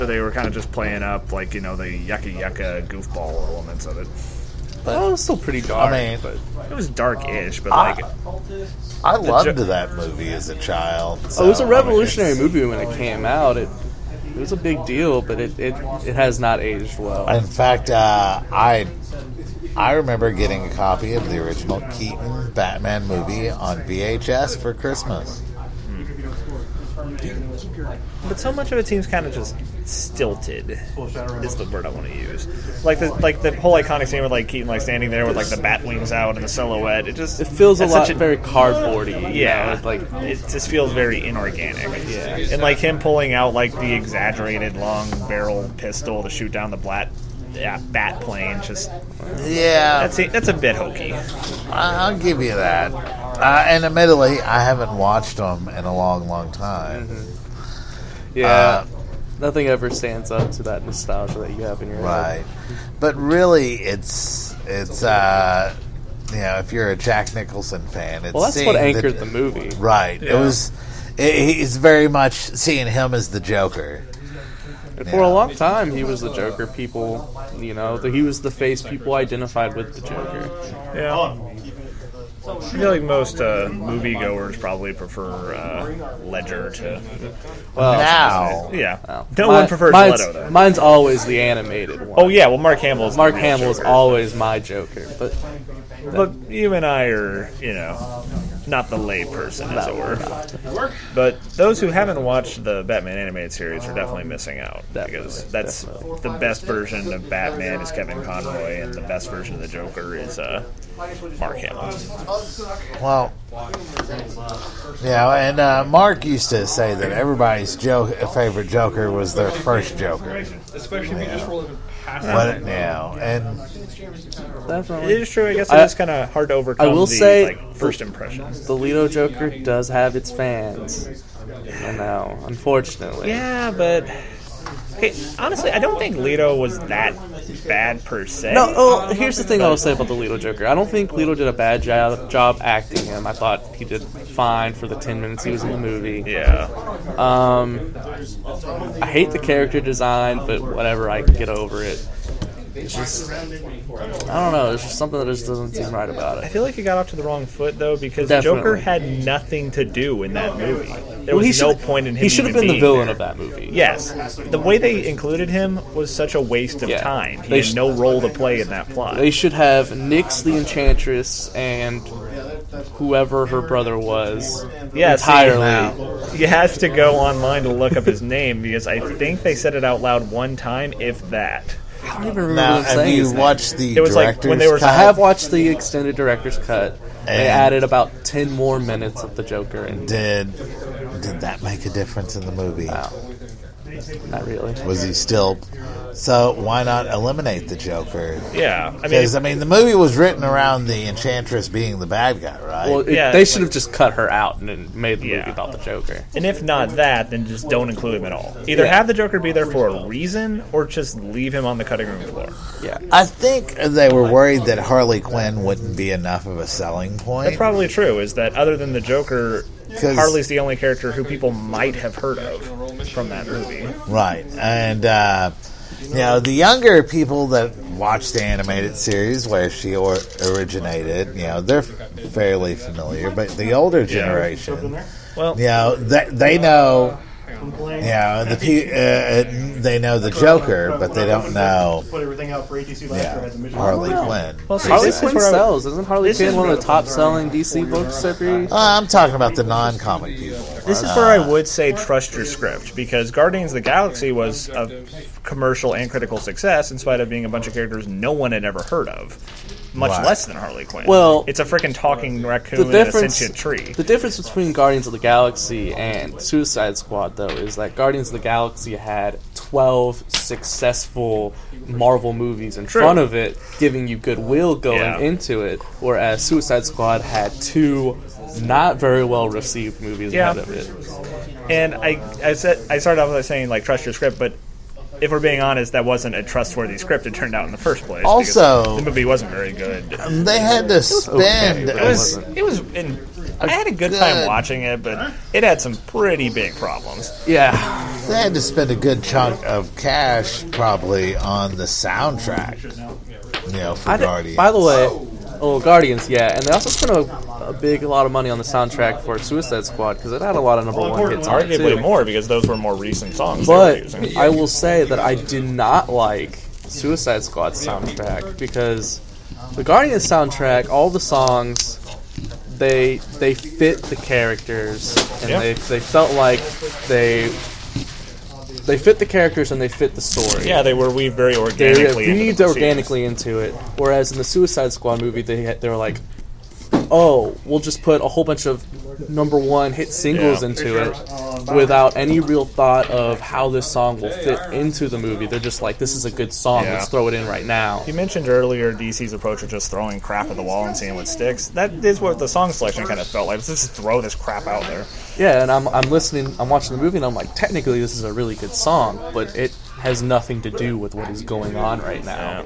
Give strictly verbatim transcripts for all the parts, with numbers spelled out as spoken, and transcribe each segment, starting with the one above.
So they were kind of just playing up, like, you know, the yucca yucca goofball elements of it. But well, it was still pretty dark. I mean, but it was dark-ish, but I, like, I loved jo- that movie as a child. So, oh, it was a revolutionary I mean, movie when it came out. It it was a big deal, but it it, it has not aged well. In fact, uh, I I remember getting a copy of the original Keaton Batman movie on V H S for Christmas. But so much of it seems kind of just stilted, is the word I want to use. Like the like the whole iconic scene with like Keaton like standing there with like the bat wings out and the silhouette. It just it feels a lot a, very cardboardy. Yeah, you know? Like it just feels very inorganic. Yeah, and like him pulling out like the exaggerated long barrel pistol to shoot down the bat yeah, bat plane. Just yeah, that's a, that's a bit hokey. I'll give you that. Uh, and admittedly, I haven't watched them in a long, long time. Mm-hmm. Yeah, uh, nothing ever stands up to that nostalgia that you have in your right. head. But really, it's it's uh, you know, if you're a Jack Nicholson fan, it's well, that's what anchored the, the movie, right? Yeah. It was. It, it's very much seeing him as the Joker. And for yeah. a long time, he was the Joker. People, you know, the, he was the face people identified with the Joker. Yeah. I feel like most uh, moviegoers probably prefer uh, Ledger to. Well, now, yeah, well, no my, one prefers mine's, Leto though. Mine's always the animated one. Oh yeah, well Mark Hamill is Mark the real Hamill is Joker. always my Joker, but but you and I are, you know, not the lay person, as it were. But those who haven't watched the Batman animated series are definitely missing out, Definitely, because that's definitely. the best version of Batman is Kevin Conroy, and the best version of the Joker is uh, Mark Hamill. Well, yeah, and uh, Mark used to say that everybody's jo- favorite Joker was their first Joker. Especially if you just roll it past What now? And definitely. It is true. I guess it I- is kind of hard to overcome I will the say like, first impressions. The Leto Joker does have its fans, you know, unfortunately. Yeah, but okay, honestly, I don't think Leto was that bad per se. No, oh, here's the thing I will say about the Leto Joker. I don't think Leto did a bad job, job acting him. I thought he did fine for the ten minutes he was in the movie. Yeah. Um, I hate the character design, but whatever, I can get over it. It's just, I don't know, there's just something that just doesn't seem right about I it. feel like he got off to the wrong foot, though, because Definitely. Joker had nothing to do in that movie. There Well, he was no should- point in him He should have even been the being villain there. of that movie. Yes. The way they included him was such a waste of Yeah. time. He They had sh- no role to play in that plot. They should have Nyx the Enchantress and whoever her brother was Yeah, see, entirely. now, you have to go online to look up his name, because I think they said it out loud one time, if that. I don't even remember now, them have saying you his name. watched the It was like director's when they were- cut? I have watched the extended director's cut. They And- added about ten more minutes of the Joker, and Did did that make a difference in the movie? wow, not really. Was he still? So why not eliminate the Joker? Yeah. I mean, Because I mean, the movie was written around the Enchantress being the bad guy, right? Well, it, Yeah. they should have just cut her out and then made the Yeah. movie about the Joker. and if not that, then just don't include him at all. Either Yeah. have the Joker be there for a reason, or just leave him on the cutting room floor. Yeah, I think they were worried that Harley Quinn wouldn't be enough of a selling point. That's probably true, is that other than the Joker, 'Cause- Harley's the only character who people might have heard of from that movie. Right. And, uh, you know, the younger people that watch the animated series where she or- originated, you know, they're fairly familiar. But the older generation, Well, you know, they, they know, you know, the, pe- uh, they know the Joker, but they don't know, Put everything out for A T C last yeah, year as a mission. Harley Quinn. well see, Harley this is Quinn where I- sells. Isn't Harley this Quinn is one of where- the top-selling D C books every? Uh, I'm talking about the non-comic people. This is where I would say trust your script, because Guardians of the Galaxy was a commercial and critical success in spite of being a bunch of characters no one had ever heard of, much Right. less than Harley Quinn. Well, it's a freaking talking raccoon The and a difference, sentient tree. the difference between Guardians of the Galaxy and Suicide Squad, though, is that Guardians of the Galaxy had twelve successful Marvel movies in True. front of it, giving you goodwill going Yeah. into it, whereas Suicide Squad had two not very well received movies Yeah. ahead of it. And I, I said I started off by saying like trust your script, but if we're being honest, that wasn't a trustworthy script it turned out in the first place. because Also- the movie wasn't very good. They had to spend. okay, but It was it was in I had a good time watching it, but it had some pretty big problems. Yeah. They had to spend a good chunk of cash probably on the soundtrack. You know, for I did, Guardians. by the way, oh, Guardians, yeah. And they also spent a, a big, a lot of money on the soundtrack for Suicide Squad because it had a lot of number one hits on it, Arguably too. more because those were more recent songs they were using. But I will say that I did not like Suicide Squad's soundtrack because the Guardians soundtrack, all the songs, they they fit the characters and Yeah. they they felt like they they fit the characters and they fit the story. Yeah, they were weaved very They organically. into weaved the organically into it. Whereas in the Suicide Squad movie, they had, they were like, oh, we'll just put a whole bunch of number one hit singles Yeah. into it without any real thought of how this song will fit into the movie. They're just like, this is a good song, Yeah. let's throw it in right now. You mentioned earlier D C's approach of just throwing crap at the wall and seeing what sticks. That is what the song selection kind of felt like. Let's just throw this crap out there. Yeah, and I'm I'm listening, I'm watching the movie, and I'm like, technically this is a really good song, but it has nothing to do with what is going on right now.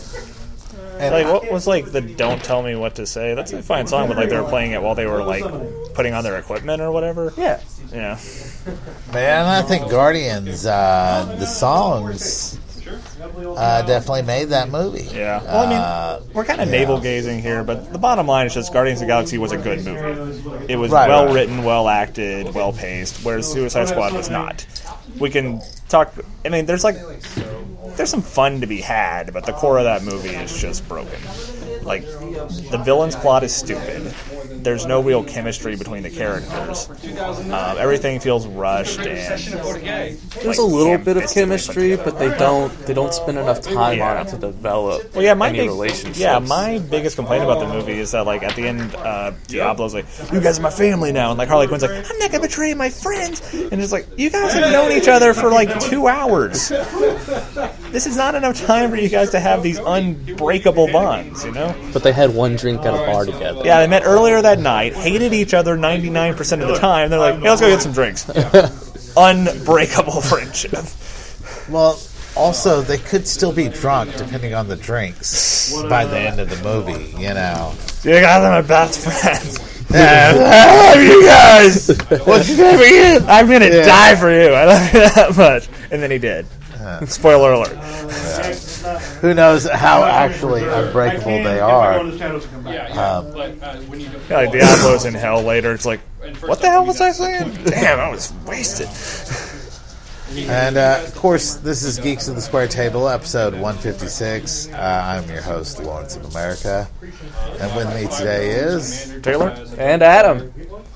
And Like, what was like the "Don't Tell Me What to Say"? That's a fine song, but like they were playing it while they were like putting on their equipment or whatever. Yeah. Yeah. Man, I think Guardians, uh, the songs uh, definitely made that movie. Yeah. Well, I mean, Uh, we're kind of yeah. navel gazing here, but the bottom line is just Guardians of the Galaxy was a good movie. It was Right, well right. written, well acted, well paced, whereas Suicide Squad was not. We can talk. I mean, there's like there's some fun to be had, but the core of that movie is just broken. Like, the villain's plot is stupid. There's no real chemistry between the characters. Um, everything feels rushed and There's like, a little bit of ham-fisted, chemistry, like- but they don't they don't spend enough time Yeah. on it to develop Well, yeah, my any big, relationships. yeah, my biggest complaint about the movie is that, like, at the end, uh, Diablo's like, "You guys are my family now," and like Harley Quinn's like, "I'm not gonna betray my friends," and it's like, you guys have known each other for like two hours. This is not enough time for you guys to have these unbreakable bonds, you know? But they had one drink at a bar together. Yeah, they met earlier that night, hated each other ninety-nine percent of the time. They're like, "Hey, let's go get some drinks." Unbreakable friendship. Well, also, they could still be drunk depending on the drinks by the end of the movie, you know. You guys are my best friends. I love you guys. What's your name again? I'm gonna Yeah. die for you. I love you that much. And then he did. Spoiler alert. Who knows how actually unbreakable they are. Um, Yeah, like Diablo's in hell later. It's like, what the hell was I saying? Damn, I was wasted. And, uh, of course, this is Geeks of the Square Table, episode one fifty-six. Uh, I'm your host, Lawrence of America. And with me today is... Taylor? And Adam.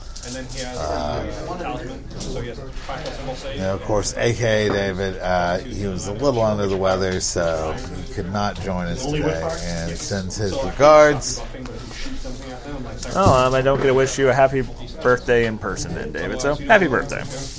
You know, of course, a k a. David. Uh, he was a little under the weather, so he could not join us today. And sends his regards. Oh, um, I don't get to wish you a happy birthday in person then, David. So, happy birthday.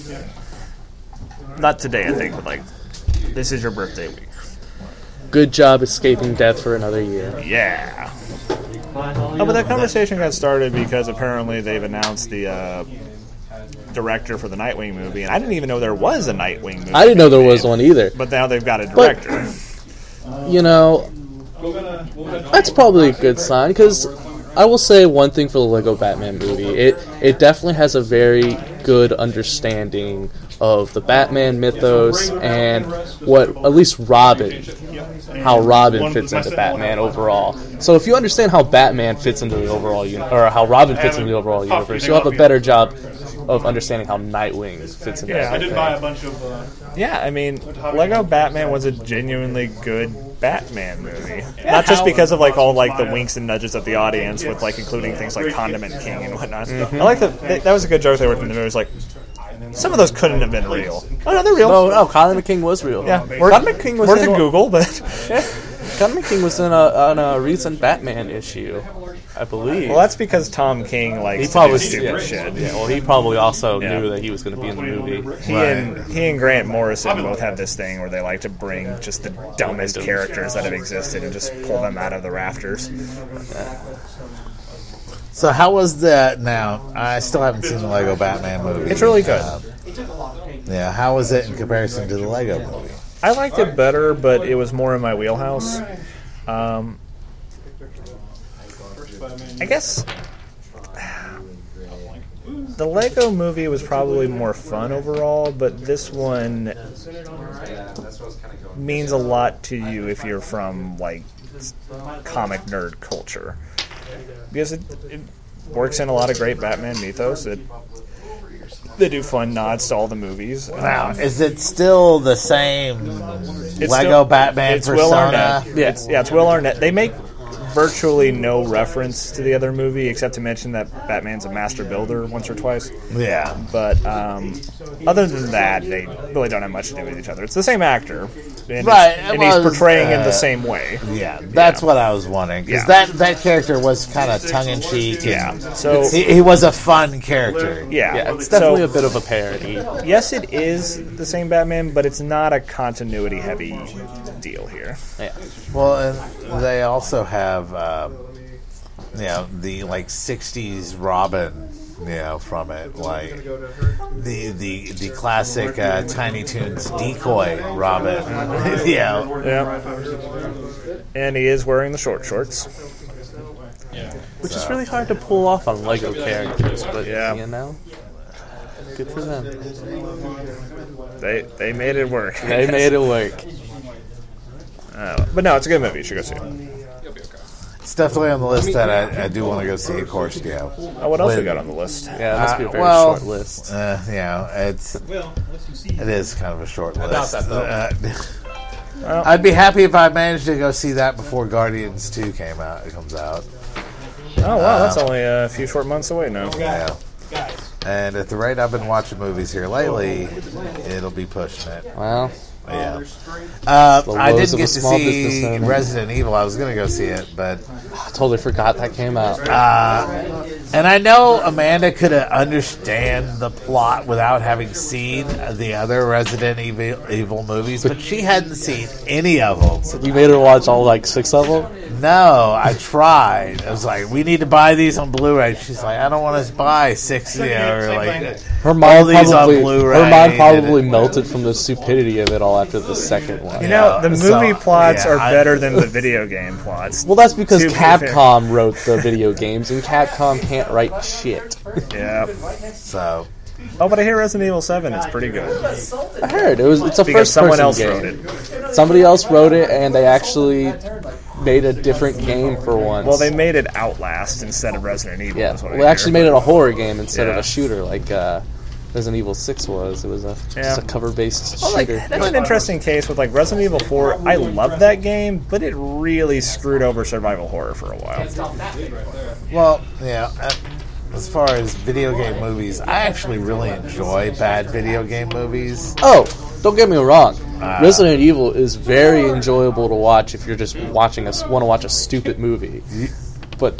Not today, I think, but like, this is your birthday week. Good job escaping death for another year. Yeah. Oh, but that conversation got started because apparently they've announced the uh, director for the Nightwing movie, and I didn't even know there was a Nightwing movie. I didn't know there was made. one either. But now they've got a But- director. You know, that's probably a good sign because I will say one thing for the Lego Batman movie. It it definitely has a very good understanding of the Batman mythos and what at least Robin, how Robin fits into Batman overall. So if you understand how Batman fits into the overall uni- or how Robin fits into the overall universe, you'll have a better job of understanding how Nightwing fits into Yeah, I I everything. did buy a bunch of. Uh, Yeah, I mean, Lego Batman was a genuinely good Batman movie. Not just because of like all like the winks and nudges of the audience, with like including things like Condiment King and whatnot. I like that. That was a good joke they were from the movie. It was like, some of those couldn't have been real. Oh no, they're real. No, no, Colin McKing was real. Yeah, Colin McKing was worth in a a- Google, but Colin McKing was in a on a recent Batman issue, I believe. well, that's because Tom King likes He to probably do stupid yeah, shit. Yeah, well, he probably also Yeah. knew that he was going to be in the movie. He and he and Grant Morrison both have this thing where they like to bring just the dumbest characters that have existed and just pull them out of the rafters. So how was that? Now, I still haven't seen the Lego Batman movie. It's really good. Um, yeah, how was it in comparison to the Lego movie? I liked it better, but it was more in my wheelhouse. Um, I guess the Lego movie was probably more fun overall, but this one means a lot to you if you're from like comic nerd culture, because it, it works in a lot of great Batman mythos. It they do fun nods to all the movies. Now, Um, is it still the same it's Lego still- Batman it's Will persona? Arnett. Yeah, it's, yeah, it's Will Arnett. They make virtually no reference to the other movie except to mention that Batman's a master builder once or twice. Yeah. But um, other than that, they really don't have much to do with each other. It's the same actor, and, Right, he's, and well, he's portraying him uh, the same way. Yeah, that's Yeah. what I was wondering. Because Yeah. that, that character was kind of tongue-in-cheek. Yeah, so He, he was a fun character. yeah, Yeah, it's definitely so, a bit of a parody. yes, it is the same Batman, but it's not a continuity-heavy deal here. Yeah. Well, and they also have, uh, you know, the, like, sixties Robin, you know, from it. Like, the the, the classic uh, Tiny Toons decoy Robin. Yeah. Yeah, and he is wearing the short shorts. Which is really hard to pull off on Lego characters, but Yeah. you know, good for them. They they made it work. They made it work. Uh, but no, it's a good movie. You should go see it. It's definitely on the list that I, I do want to go see, of course, you know. Oh, what else we With- got on the list? Yeah, it must be a Uh, very well, short list. Uh, you know, it's it is kind of a short list. that, though. Uh, I'd be happy if I managed to go see that before Guardians two came out. It comes out. Oh wow, that's only a few short months away now. Yeah. And at the rate I've been watching movies here lately, it'll be pushing it. Well, Yeah. Uh, The I woes didn't of get a to small business see owner. Resident Evil. I was going to go see it, but I totally forgot that came out. and I know Amanda could understand the plot without having seen the other Resident Evil, Evil movies, but she hadn't seen any of them. You made her watch all like six of them. No, I tried. I was like, "We need to buy these on Blu-ray." She's like, "I don't want to buy six, you know, or like Her all mind these on probably, Blu-ray." her mind probably and- melted from the stupidity of it all after the second one. You know, the Yeah, so, movie plots yeah, are I- better than the video game plots. Well, that's because To be fair. Capcom wrote the video games, and Capcom can't write shit. Yeah. So Oh, but I hear Resident Evil seven is pretty good I heard it was. It's a because first someone person else game. wrote it. Somebody else wrote it, and they actually made a different game for once. Well, they made it Outlast instead of Resident Evil. yeah. is what I Well, they actually hear. made it a horror game instead of Yeah. a shooter, like uh, Resident Evil Six was. It was a Yeah. just a cover-based Well, like, shooter. that's an interesting case with like Resident Evil four. I love that game, but it really screwed over survival horror for a while. Well, yeah. Uh, as far as video game movies, I actually really enjoy bad video game movies. Oh, don't get me wrong. Resident Evil is very enjoyable to watch if you're just watching us want to watch a stupid movie. But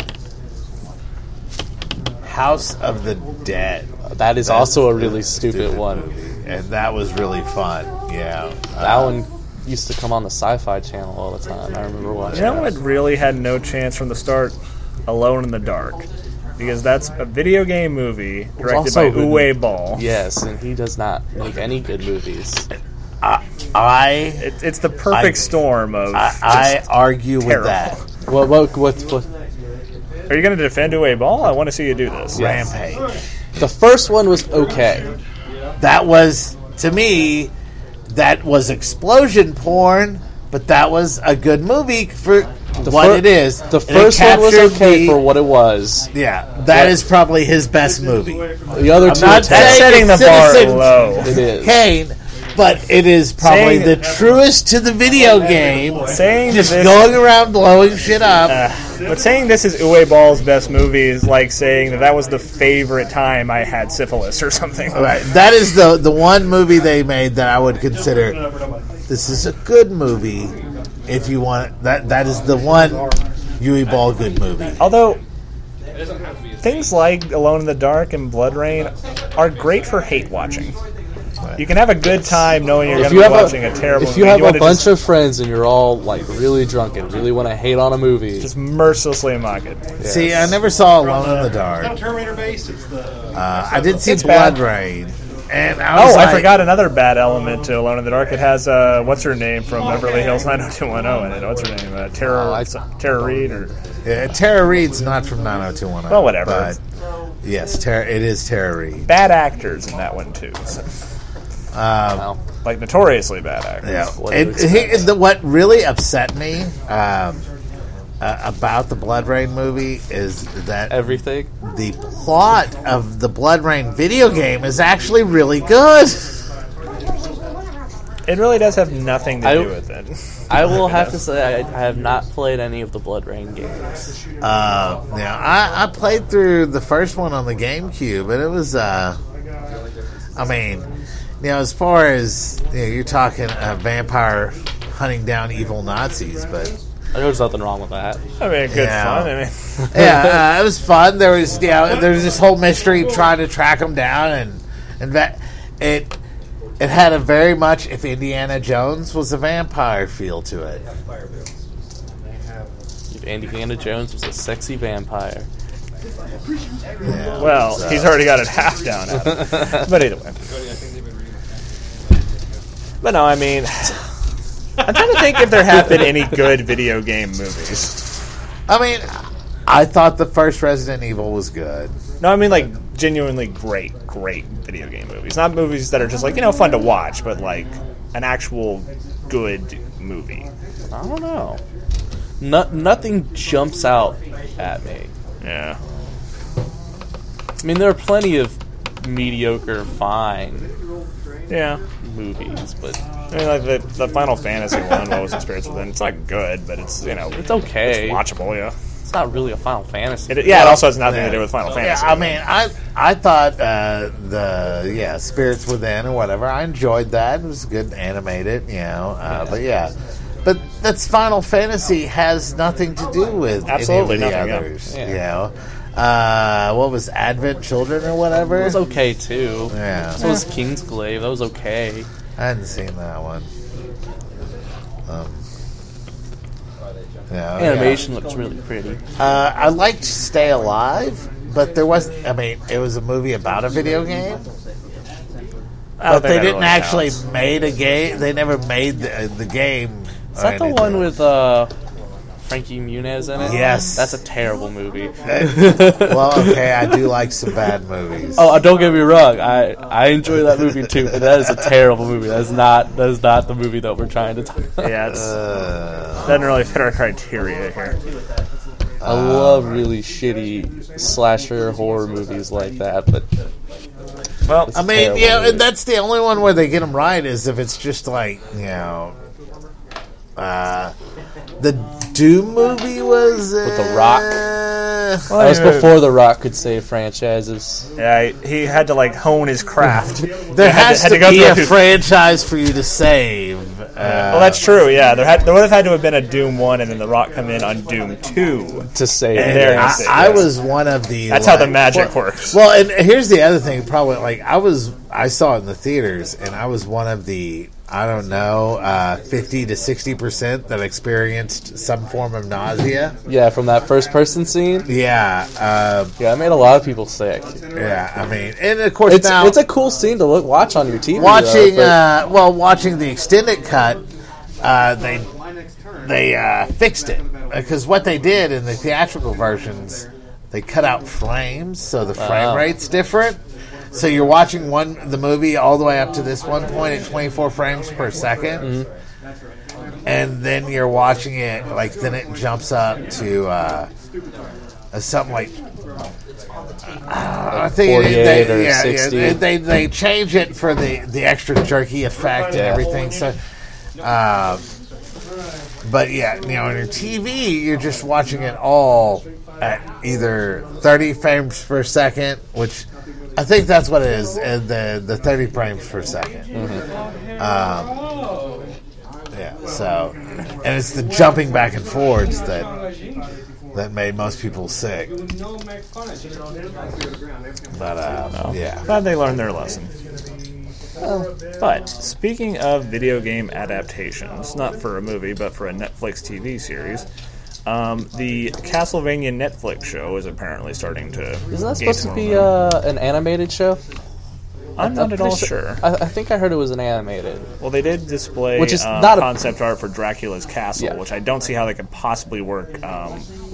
House of the Dead. that is That's also a a really stupid, one. movie, and that was really fun. Yeah, That one used to come on the Sci-Fi Channel all the time. I remember watching. You know what really had no chance from the start? Alone in the Dark. Because that's a video game movie directed also by good. Uwe Ball. Yes, and he does not make any good movies. I It, it's the perfect I- storm of. I, I just- argue with terrible. that. What? What? What? what Are you going to defend Uwe Ball? I want to see you do this. Rampage. the first one was okay. That was, to me, that was explosion porn, but that was a good movie for The what fir- it is. The And it first one was captured okay the- for what it was. Yeah, that is probably his best movie. The other I'm two not are That's saying terrible. setting the bar Citizen low. It is. Kane, but it is probably Saying- the truest to the video game. Saying Just this, going around blowing shit up. uh, but saying this is Uwe Ball's best movie is like saying that that was the favorite time I had syphilis or something. Right. That is the the one movie they made that I would consider this is a good movie if you want that that is the one Uwe Ball good movie. Although things like Alone in the Dark and Blood Rain are great for hate watching. You can have a good time knowing you're If going you to be have watching a, terrible if you movie. have a wanna bunch just, of friends and you're all like really drunk and really want to hate on a movie, just mercilessly mock it. See, I never saw Alone in the Dark. Terminator base. It's the. Uh, I did see It's Blood bad. Rain, and I Oh, was I like, forgot another bad element to Alone in the Dark. It has uh, what's her name from Beverly Hills nine oh two one oh in it. What's her name? Uh, Tara Oh, I- Tara Reid or Yeah, Tara Reid's not from nine oh two one oh. Well, whatever. But, Yes, Tara, it is Tara Reid. Bad actors in that one too. So. Um, Wow. Like notoriously bad actors. Yeah. What do you It, he, the, what really upset me um, uh, about the Blood Rain movie is that Everything. the plot of the Blood Rain video game is actually really good. It really does have nothing to I- do with it. I will have to say I, I have not played any of the Blood Rain games. Uh, yeah, I, I played through the first one on the GameCube, and it was, uh, I mean, you know, as far as, you know, you're talking a vampire hunting down evil Nazis, but There's nothing wrong with that. I mean, good Yeah. fun. I mean, yeah, uh, it was fun. There was, you know, there was this whole mystery trying to track them down, and and that it it had a very much if Indiana Jones was a vampire feel to it. If Indiana Jones was a sexy vampire. Yeah. well, he's already got it half down. Adam. But either way. But no, I mean, I'm trying to think if there have been any good video game movies. I mean, I thought the first Resident Evil was good. No, I mean like genuinely great, great video game movies. Not movies that are just like, you know, fun to watch, but like an actual good movie. I don't know. No, nothing jumps out at me. Yeah. I mean, there are plenty of mediocre, fine Yeah. movies, but I mean, like the, the Final Fantasy one, What Was the Spirits Within? It's not good, but it's, you know, it's okay. it's watchable, yeah. It's not really a Final Fantasy. It, yeah, it also has nothing Yeah. to do with Final Yeah, Fantasy. I mean, I I thought uh, the yeah Spirits Within or whatever. I enjoyed that. It was good animated, you know. Uh, But yeah, but that's Final Fantasy has nothing to do with Absolutely any of the nothing, yeah. others. Yeah. You know, uh, what was Advent Children or whatever? It was okay too. Yeah, So was Kingsglaive. That was okay. I hadn't seen that one. Um, yeah, Animation looks really pretty. yeah. Uh, I liked Stay Alive, but there was. I mean, it was a movie about a video game. I don't But think they that didn't really actually counts. made a game. They never made the, the game. Is that the one with uh, Frankie Muniz in it? Yes. That's a terrible movie. Well, okay, I do like some bad movies. Oh, uh, don't get me wrong. I, I enjoy that movie too, but that is a terrible movie. That is not that is not the movie that we're trying to talk about. Yeah, it's, Uh, doesn't really fit our criteria here. I love really shitty slasher horror movies like that, but Well, I mean, terrible yeah, movie. and that's the only one where they get them right is if it's just like you know, uh, the Doom movie was uh, With The Rock. Rock. Well, that was I mean, before The Rock could save franchises. Yeah, he he had to like hone his craft. There He had has had to, go be through a franchise for you to save. Uh, Well, that's true. Yeah, there had there would have had to have been a Doom one, and then The Rock come in on Doom two. To save And There I, you see, I yes. was one of the. That's how the like- magic well, works. Well, and here's the other thing. Probably like I was, I saw it in the theaters, and I was one of the. I don't know, uh, fifty to sixty percent that experienced some form of nausea. Yeah, from that first person scene. Yeah, uh, Yeah, it made a lot of people sick. yeah. I mean, and of course It's now it's a cool scene to look watch on your T V. watching. though, but- uh, well, watching the extended cut, uh, they they uh, fixed it because what they did in the theatrical versions, they cut out frames, so the frame Wow. rate's different. So you're watching one the movie all the way up to this one point at twenty-four frames per second, and then you're watching it like then it jumps up to uh, uh, something like. Uh, I think it- forty-eight they, or yeah, sixty. Yeah, they, they they change it for the, the extra jerky effect and Yeah. everything. So, uh, but yeah, you know, on your T V, you're just watching it all at either thirty frames per second, which I think that's what it is, uh, the the thirty frames per second. Um, yeah. So, and it's the jumping back and forwards that that made most people sick. But uh, yeah. Glad they learned their lesson. But speaking of video game adaptations, not for a movie but for a Netflix T V series, um, the Castlevania Netflix show is apparently starting to. Isn't that gain supposed to some be momentum. uh, an animated show? I'm not at pretty all sure. I, I think I heard it was an animated. Well, they did display Which is uh, not a- concept art for Dracula's Castle, Yeah. which I don't see how they could possibly work um,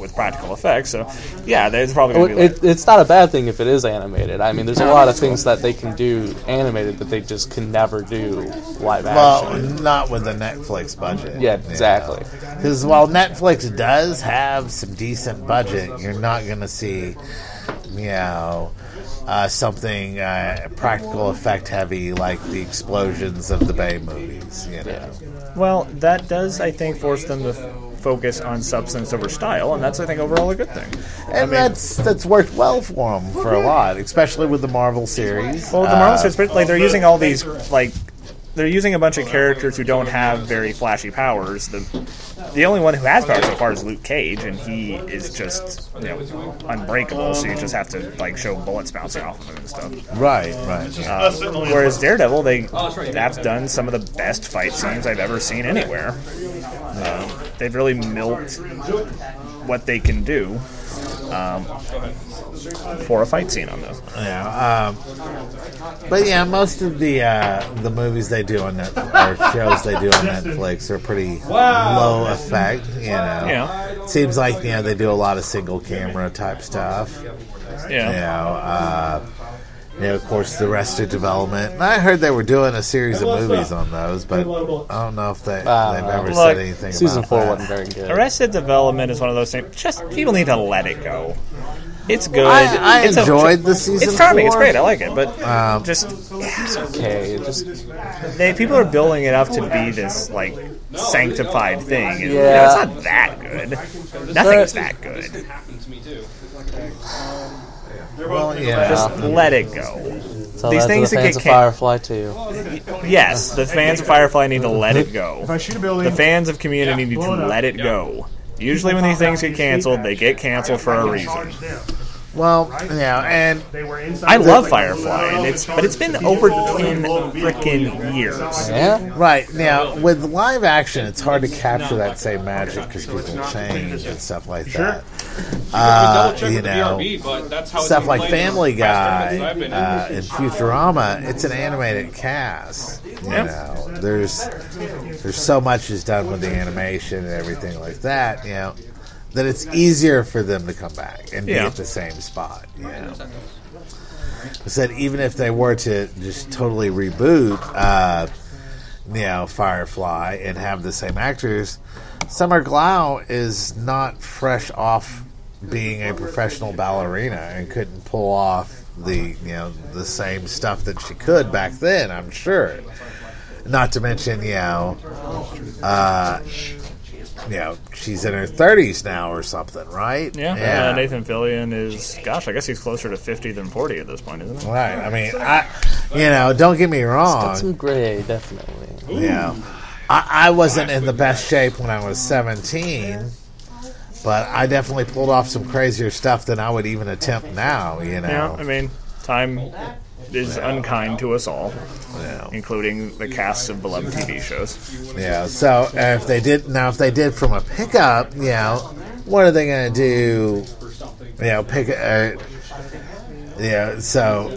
with practical effects. So, yeah, there's probably going to be. Like, it, it's not a bad thing if it is animated. I mean, there's a lot of things that they can do animated that they just can never do live Well, action. not with the Netflix budget. Yeah, exactly. Because while Netflix does have some decent budget, you're not going to see, you know, uh, something uh, practical effect heavy like the explosions of the Bay movies. You know. well, that does, I think, force them to f- focus on substance over style, and that's, I think, overall a good thing. And I mean, that's that's worked well for them for a lot, especially with the Marvel series. Well, the Marvel Uh, series, like they're using all these like they're using a bunch of characters who don't have very flashy powers. The the only one who has powers so far is Luke Cage, and he is just you know unbreakable. So you just have to like show bullets bouncing off of him and stuff. Right, right. Uh, whereas Daredevil, they have done some of the best fight scenes I've ever seen anywhere. Um, they've really milked what they can do um, for a fight scene on those. Yeah, um, but yeah, most of the uh, the movies they do on Net- or shows they do on Netflix are pretty low effect. You know, Yeah. It seems like you know they do a lot of single camera type stuff. Yeah. You know, uh, you know, of course, the Arrested Development. And I heard they were doing a series of movies on those, but I don't know if they Uh, they've ever look, said anything Season about four that. wasn't very good. Arrested Development is one of those things. Just people need to let it go. It's good. I, I it's enjoyed a, the season. It's charming. It's four. great. I like it, but Um, just Okay, it just they people are building it up to be this like sanctified thing, and you know, Yeah. it's not that good. Nothing's that good. Well, yeah. Just let it go. tell These that things to the that fans get of can- Firefly too. Yes, the fans of Firefly need to let it go. If I shoot a building, The fans of Community need to blow it up. let it go. Usually, when these things get canceled, they get canceled for a reason. Well, yeah, and They were inside. I love Firefly, and it's but it's been over ten frickin' years. Yeah, right now with live action, it's hard to capture that same magic because people change and stuff like that. Uh, you know, stuff like Family Guy uh, and Futurama, it's an animated cast. You Yeah. know, there's there's so much is done with the animation and everything like that. You know, that it's easier for them to come back and be Yeah. at the same spot. You know, I said even if they were to just totally reboot, uh, you know, Firefly and have the same actors, Summer Glau is not fresh off being a professional ballerina and couldn't pull off the you know the same stuff that she could back then. I'm sure. Not to mention, you know, uh, you know, she's in her thirties now or something, right? Yeah, Uh, Nathan Fillion is, gosh, I guess he's closer to fifty than forty at this point, isn't he? Right. I mean, I, you know, don't get me got wrong. some gray, definitely. You know, I, I wasn't in the best shape when I was seventeen, but I definitely pulled off some crazier stuff than I would even attempt now. You know. Yeah, I mean, time is unkind to us all, Yeah. including the casts of beloved T V shows. Yeah. So uh, if they did now, if they did from a pickup, you know, what are they going to do? You know, pick. Uh, yeah. So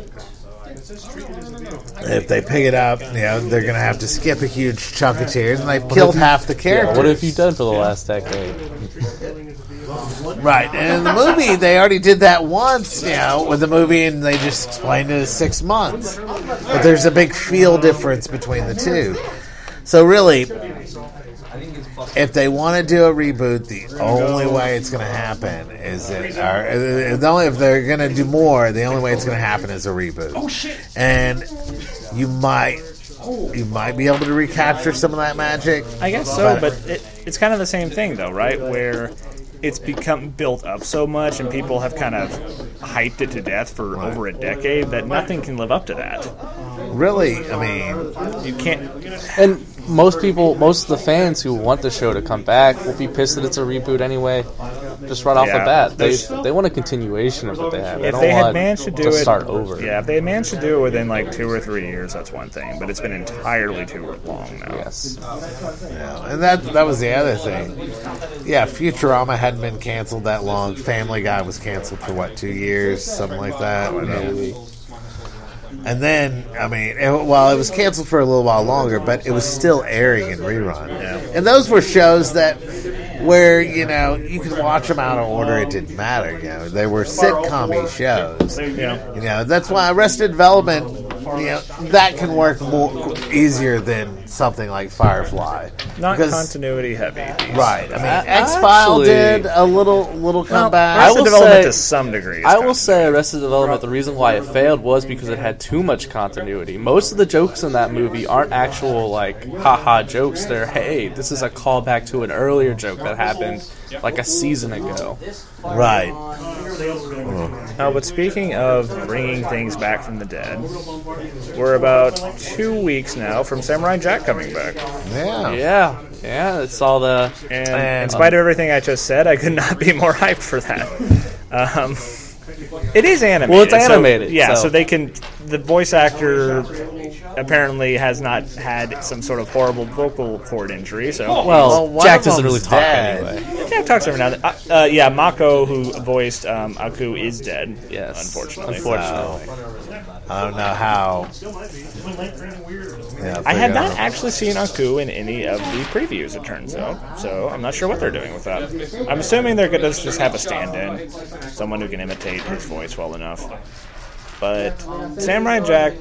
if they pick it up, you know, they're going to have to skip a huge chunk of tears, and they've killed half the Yeah, characters. what have you done for the last decade? Right, and in the movie, they already did that once, you know, with the movie, and they just explained it as six months. But there's a big feel difference between the two. So really, if they want to do a reboot, the only way it's going to happen is that, or the only if they're going to do more, the only way it's going to happen is a reboot. And you might. You might be able to recapture some of that magic. I guess so, but it, it's kind of the same thing, though, right? Where it's become built up so much and people have kind of hyped it to death for over a decade that nothing can live up to that. Really, I mean, You can't... And most people, most of the fans who want the show to come back will be pissed that it's a reboot anyway. Just right off Yeah, the bat, they there's- they want a continuation of what they have. They If don't they had want managed to do to it... start over. Yeah, if they had managed to do it within like two or three years, that's one thing. But it's been entirely too long now. Yes. yeah. And that that was the other thing. Yeah, Futurama hadn't been canceled that long. Family Guy was canceled for what, two years, something like that. Maybe. And then, I mean, it, well, it was canceled for a little while longer, but it was still airing in rerun. Yeah. And those were shows that where, you know, you could watch them out of order. It didn't matter. You know, they were sitcom-y shows. Yeah. You know, that's why Arrested Development, you know, that can work more easier than something like Firefly. Not Because- continuity heavy. Right. I mean, A- X-File actually- did a little little comeback. I Arrested will Development say- to some degree. is I will continuity. say Arrested Development, the reason why it failed was because it had too much continuity. Most of the jokes in that movie aren't actual, like, haha jokes. They're, hey, this is a callback to an earlier joke that happened, like, a season ago. Right. Uh, but speaking of bringing things back from the dead, we're about two weeks now from Samurai Jack coming back. Yeah. Yeah, yeah, it's all the... And And- in spite of everything I just said, I could not be more hyped for that. Um, it is animated. Well, it's so- animated, yeah, so- so they can... The voice actor apparently has not had some sort of horrible vocal cord injury, so... Well, Well, one Jack of doesn't really them's talk dead. anyway. Jack talks every now and then. Uh, uh, yeah, Mako, who voiced um, Aku, is dead. Yes, Unfortunately. Unfortunately. I don't know how. Yeah, I had figure not out- actually seen Aku in any of the previews, it turns out. So I'm not sure what they're doing with that. I'm assuming they're going to just have a stand-in, someone who can imitate his voice well enough. But Samurai Jack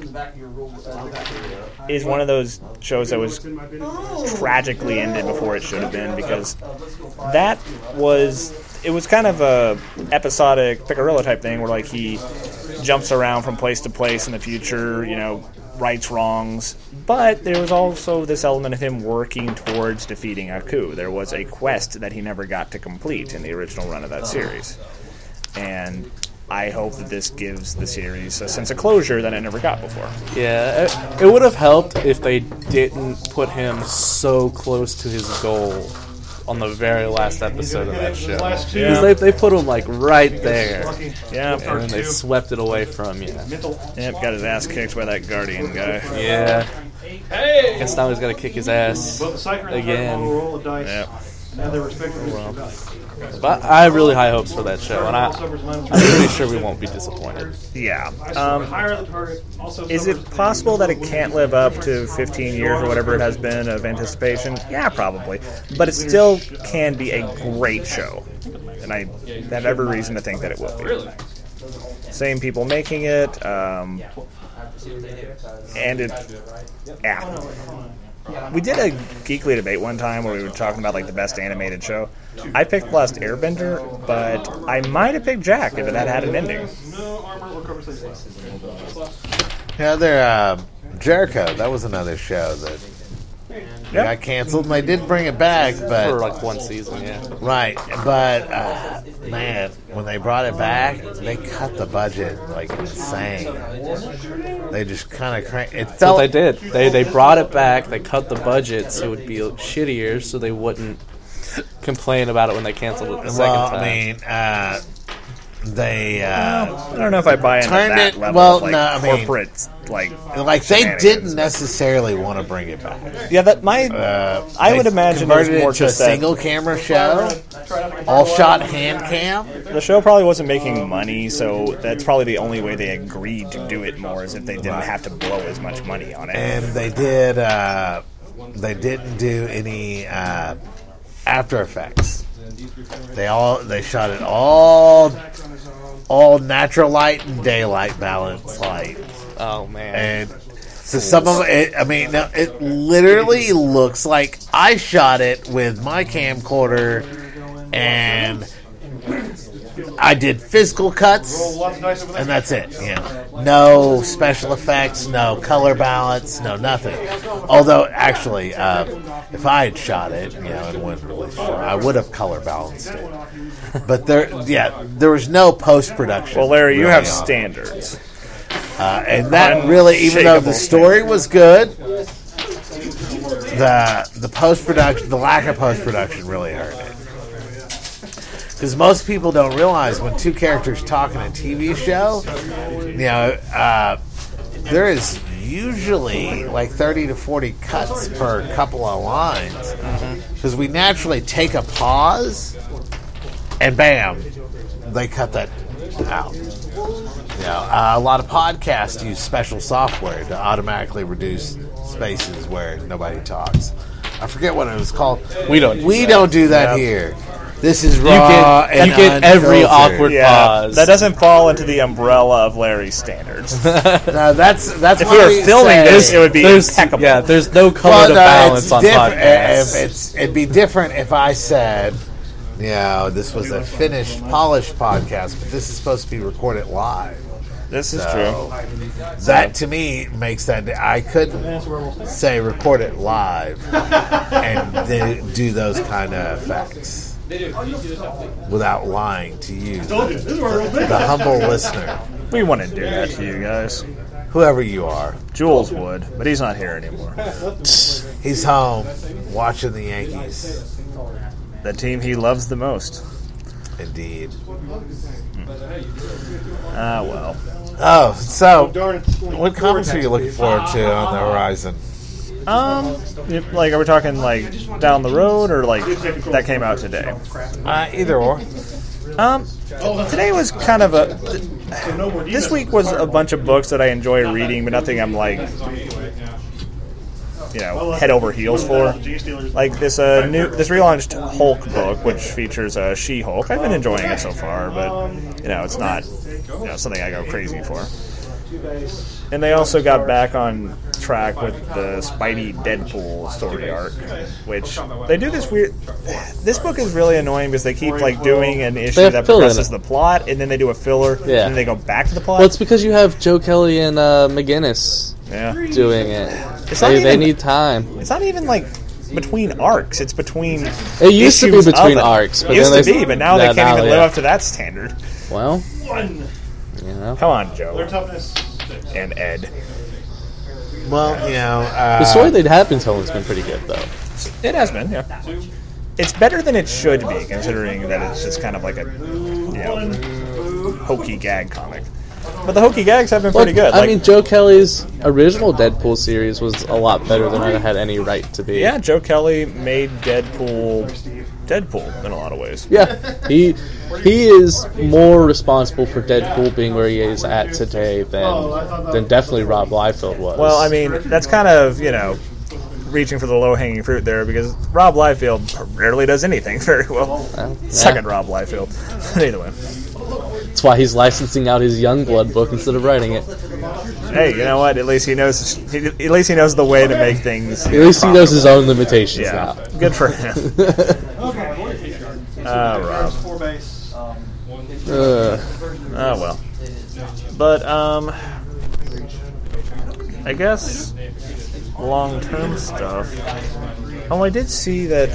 is one of those shows that was tragically ended before it should have been, because that was... It was kind of a episodic Picarillo type thing where, like, he jumps around from place to place in the future, you know, rights, wrongs. But there was also this element of him working towards defeating Aku. There was a quest that he never got to complete in the original run of that series. And I hope that this gives the series a sense of closure that it never got before. Yeah, it, it would have helped if they didn't put him so close to his goal on the very last episode of that show. Because Yeah. they, they put him, like, right there. Yeah, And then they swept it away from you. yep, got his ass kicked by that Guardian guy. Yeah. Guess now he's got to kick his ass again. Yep. But I have really high hopes for that show, and I, I'm pretty sure we won't be disappointed. Yeah. Um, is it possible that it can't live up to fifteen years or whatever it has been of anticipation? Yeah, probably. But it still can be a great show. And I have every reason to think that it will be. Same people making it. Um, and it... Yeah. We did a Geekly debate one time where we were talking about, like, the best animated show. I picked The Last Airbender, but I might have picked Jack if it had had an ending. Yeah, they're uh, Jericho. That was another show that Yep. got canceled, and they did bring it back, For, but like, one season, yeah. right. But uh, man, when they brought it back, they cut the budget like insane. They just kind of crank. It That's felt what they did. They they brought it back. They cut the budget so it would be shittier, so they wouldn't complain about it when they canceled it the second well. time. I mean, uh, they uh, I don't know if I buy into Turned that it- level well, of, like, no, I mean- corporate, like... like they shenanigans. didn't necessarily want to bring it back. Yeah, that my... Uh, I they would imagine it was converted more it to a just that single camera show, all shot hand cam. the show probably wasn't making money, so that's probably the only way they agreed to do it more, is if they didn't have to blow as much money on it. And they did. Uh, they didn't do any uh, After Effects. They all they shot it all all natural light and daylight balance light, Oh man. and so some of it. I mean, now, it literally looks like I shot it with my camcorder, and I did physical cuts, and that's it. Yeah, no special effects, no color balance, no nothing. Although, actually, uh, if I had shot it, you know, and wasn't really sure, I would have color balanced it. But there, yeah, there was no post production. Well, Larry, you really have on it. standards. Uh, and that really, even though the story was good, the the post production, the lack of post production, really hurt it. Because most people don't realize when two characters talk in a T V show, you know, uh, there is usually like thirty to forty cuts per couple of lines. Because we naturally take a pause, and bam, they cut that out. You know, uh, a lot of podcasts use special software to automatically reduce spaces where nobody talks. I forget what it was called. We don't. Do We that. don't do that Yeah. here. This is You raw get and you get every unfiltered. awkward Yeah, pause. that doesn't fall into the umbrella of Larry's standards. No, that's that's If why we were we filming say- this, it would be There's impeccable. yeah. There's no color Well, to no, balance it's on different. podcasts. If it's, it'd be different if I said, you know, this was a finished, polished podcast, but this is supposed to be recorded live. This is So, true. That to me makes that I couldn't say record it live and then do those kind of effects without lying to you, the, the humble listener, We wouldn't do that to you guys. whoever you are. Jules would, but he's not here anymore. He's home watching the Yankees. The team he loves the most. Indeed. Ah, well. Oh, so Darn it. what comics are you looking forward to on the horizon? Um, if- like, are we talking like down the road or like that came out today? Uh, either or. Um, today was kind of a. This week was a bunch of books that I enjoy reading, but nothing I'm like, you know, head over heels for. Like this uh, new, this relaunched Hulk book, which features uh, She-Hulk. I've been enjoying it so far, but you know, it's not, you know, something I go crazy for. And they also got back on track with the Spidey Deadpool story arc, which they do this weird. This book is really annoying because they keep like doing an issue have that filler in progresses it. the plot, and then they do a filler, Yeah. and then they go back to the plot. Well, it's because you have Joe Kelly and uh, McGinnis yeah, doing it. It's not They, they even- need time. it's not even like between arcs; it's between. It used to be issues of between it. arcs, but it used then to they- be, but now yeah, they can't now, even yeah. live up to that standard. Well, you know. Come on, Joe Their toughness. and Ed. Well, you know, uh, The story they'd have been telling has been pretty good, though. It has been, yeah. It's better than it should be, considering that it's just kind of like a, you know, hokey gag comic. But the hokey gags have been pretty Look, good. I Like, mean, Joe Kelly's original Deadpool series was a lot better than it had any right to be. yeah, Joe Kelly made Deadpool Deadpool in a lot of ways. Yeah, he he is more responsible for Deadpool being where he is at today than than definitely Rob Liefeld was. Well, I mean, that's kind of, you know, reaching for the low-hanging fruit there, because Rob Liefeld rarely does anything very well. Well, yeah. Second Rob Liefeld. Either way. That's why he's licensing out his Youngblood book instead of writing it. Hey, you know what? At least he knows. He, at least he knows the way to make things. At least he knows his own limitations Yeah, now. good for him. Ah, Rob. Four base. Uh, Oh well. But um, I guess long-term stuff. Oh, I did see that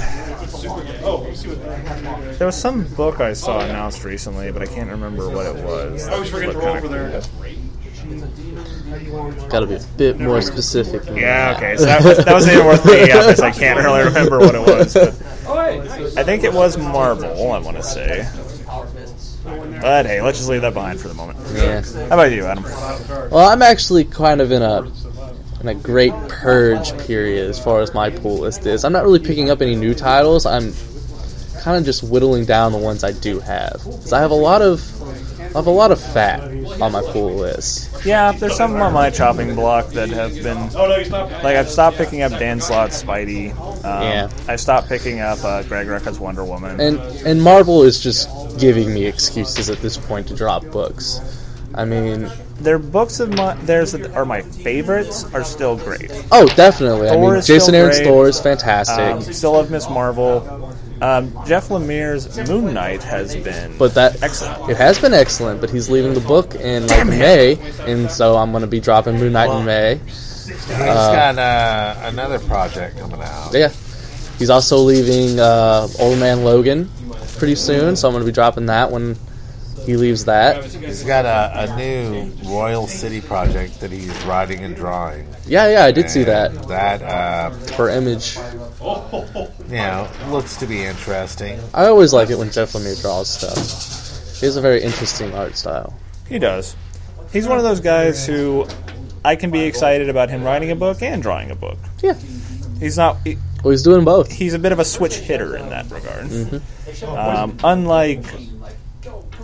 there was some book I saw announced recently, but I can't remember what it was. I always forget to Looked roll kinda over there. cool. gotta be a bit more specific than Yeah, that. okay. So that was, that wasn't even worth bringing up, because I can't really remember what it was. But I think it was Marvel, I want to say. But hey, let's just leave that behind for the moment. Yeah. How about you, Adam? Well, I'm actually kind of in a in a great purge period as far as my pull list is. I'm not really picking up any new titles. I'm kind of just whittling down the ones I do have. 'Cause I have a lot of I have a lot of fat on my pull list. Yeah, there's some on my chopping block that have been. Oh, no, you stopped. Like, I've stopped picking up Dan Slott's Spidey. Um, Yeah. I've stopped picking up uh, Greg Rucka's Wonder Woman. And and Marvel is just giving me excuses at this point to drop books. I mean, Their books of my, theirs that are my favorites are still great. oh, definitely. I Thor mean, is still Jason Aaron's great. Thor is fantastic. Um, still love Miss Marvel. Um, Jeff Lemire's Moon Knight has been But that excellent. it has been excellent. But he's leaving the book in like May, and so I'm going to be dropping Moon Knight in May. he's got uh, another project coming out. Yeah, he's also leaving uh, Old Man Logan pretty soon, so I'm going to be dropping that when he leaves that. He's got a, a new Royal City project that he's writing and drawing. Yeah, yeah, I did see that And That, uh, for Image. you know, looks to be interesting. I always like it when Jeff Lemire draws stuff. He has a very interesting art style. He does. He's one of those guys who I can be excited about him writing a book and drawing a book. Yeah, He's not. He, well, he's doing both. he's a bit of a switch hitter in that regard. Um, unlike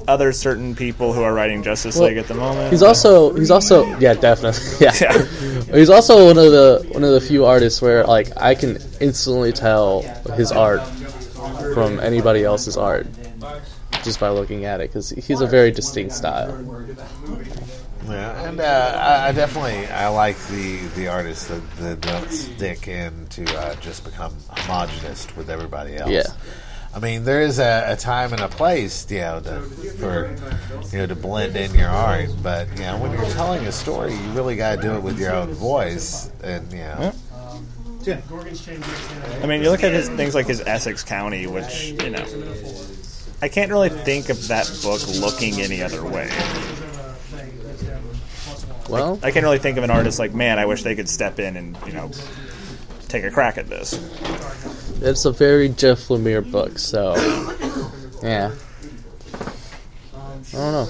other certain people who are writing Justice League at the moment. He's also he's also yeah definitely yeah. Yeah. He's also one of the one of the few artists where like I can instantly tell his art from anybody else's art just by looking at it because he's a very distinct style. Yeah, and uh, I, I definitely I like the, the artists that, that don't stick in to uh, just become homogenous with everybody else. Yeah. I mean, there is a, a time and a place, you know, to, for you know to blend in your art. But you know, when you're telling a story, you really got to do it with your own voice, and you know. Yeah. I mean, you look at his things like his Essex County, which you know, I can't really think of that book looking any other way. Well, I can't really think of an artist like, man, I wish they could step in and you know take a crack at this. it's a very Jeff Lemire book, so yeah. I don't know.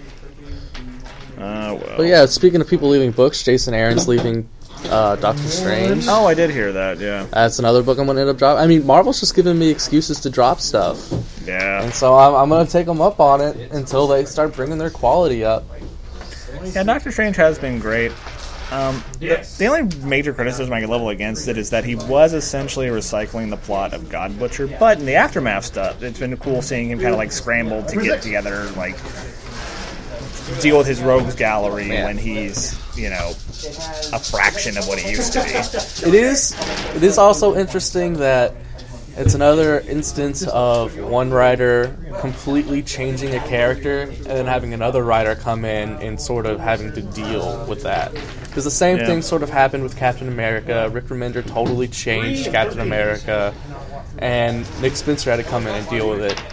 Uh, well. But yeah, speaking of people leaving books, Jason Aaron's leaving uh, Doctor Strange. Oh, I did hear that, yeah. That's another book I'm going to end up dropping. I mean, Marvel's just giving me excuses to drop stuff. Yeah. And so I'm, I'm going to take them up on it until they start bringing their quality up. Yeah, Doctor Strange has been great. Um, the, the only major criticism I can level against it is that he was essentially recycling the plot of God Butcher, but in the Aftermath stuff, it's been cool seeing him kind of like scramble to get together, like deal with his rogues gallery Yeah. when he's, you know, a fraction of what he used to be. It is. It is also interesting that it's another instance of one writer completely changing a character and then having another writer come in and sort of having to deal with that. Because the same Yeah. thing sort of happened with Captain America. Rick Remender totally changed Captain America, and Nick Spencer had to come in and deal with it.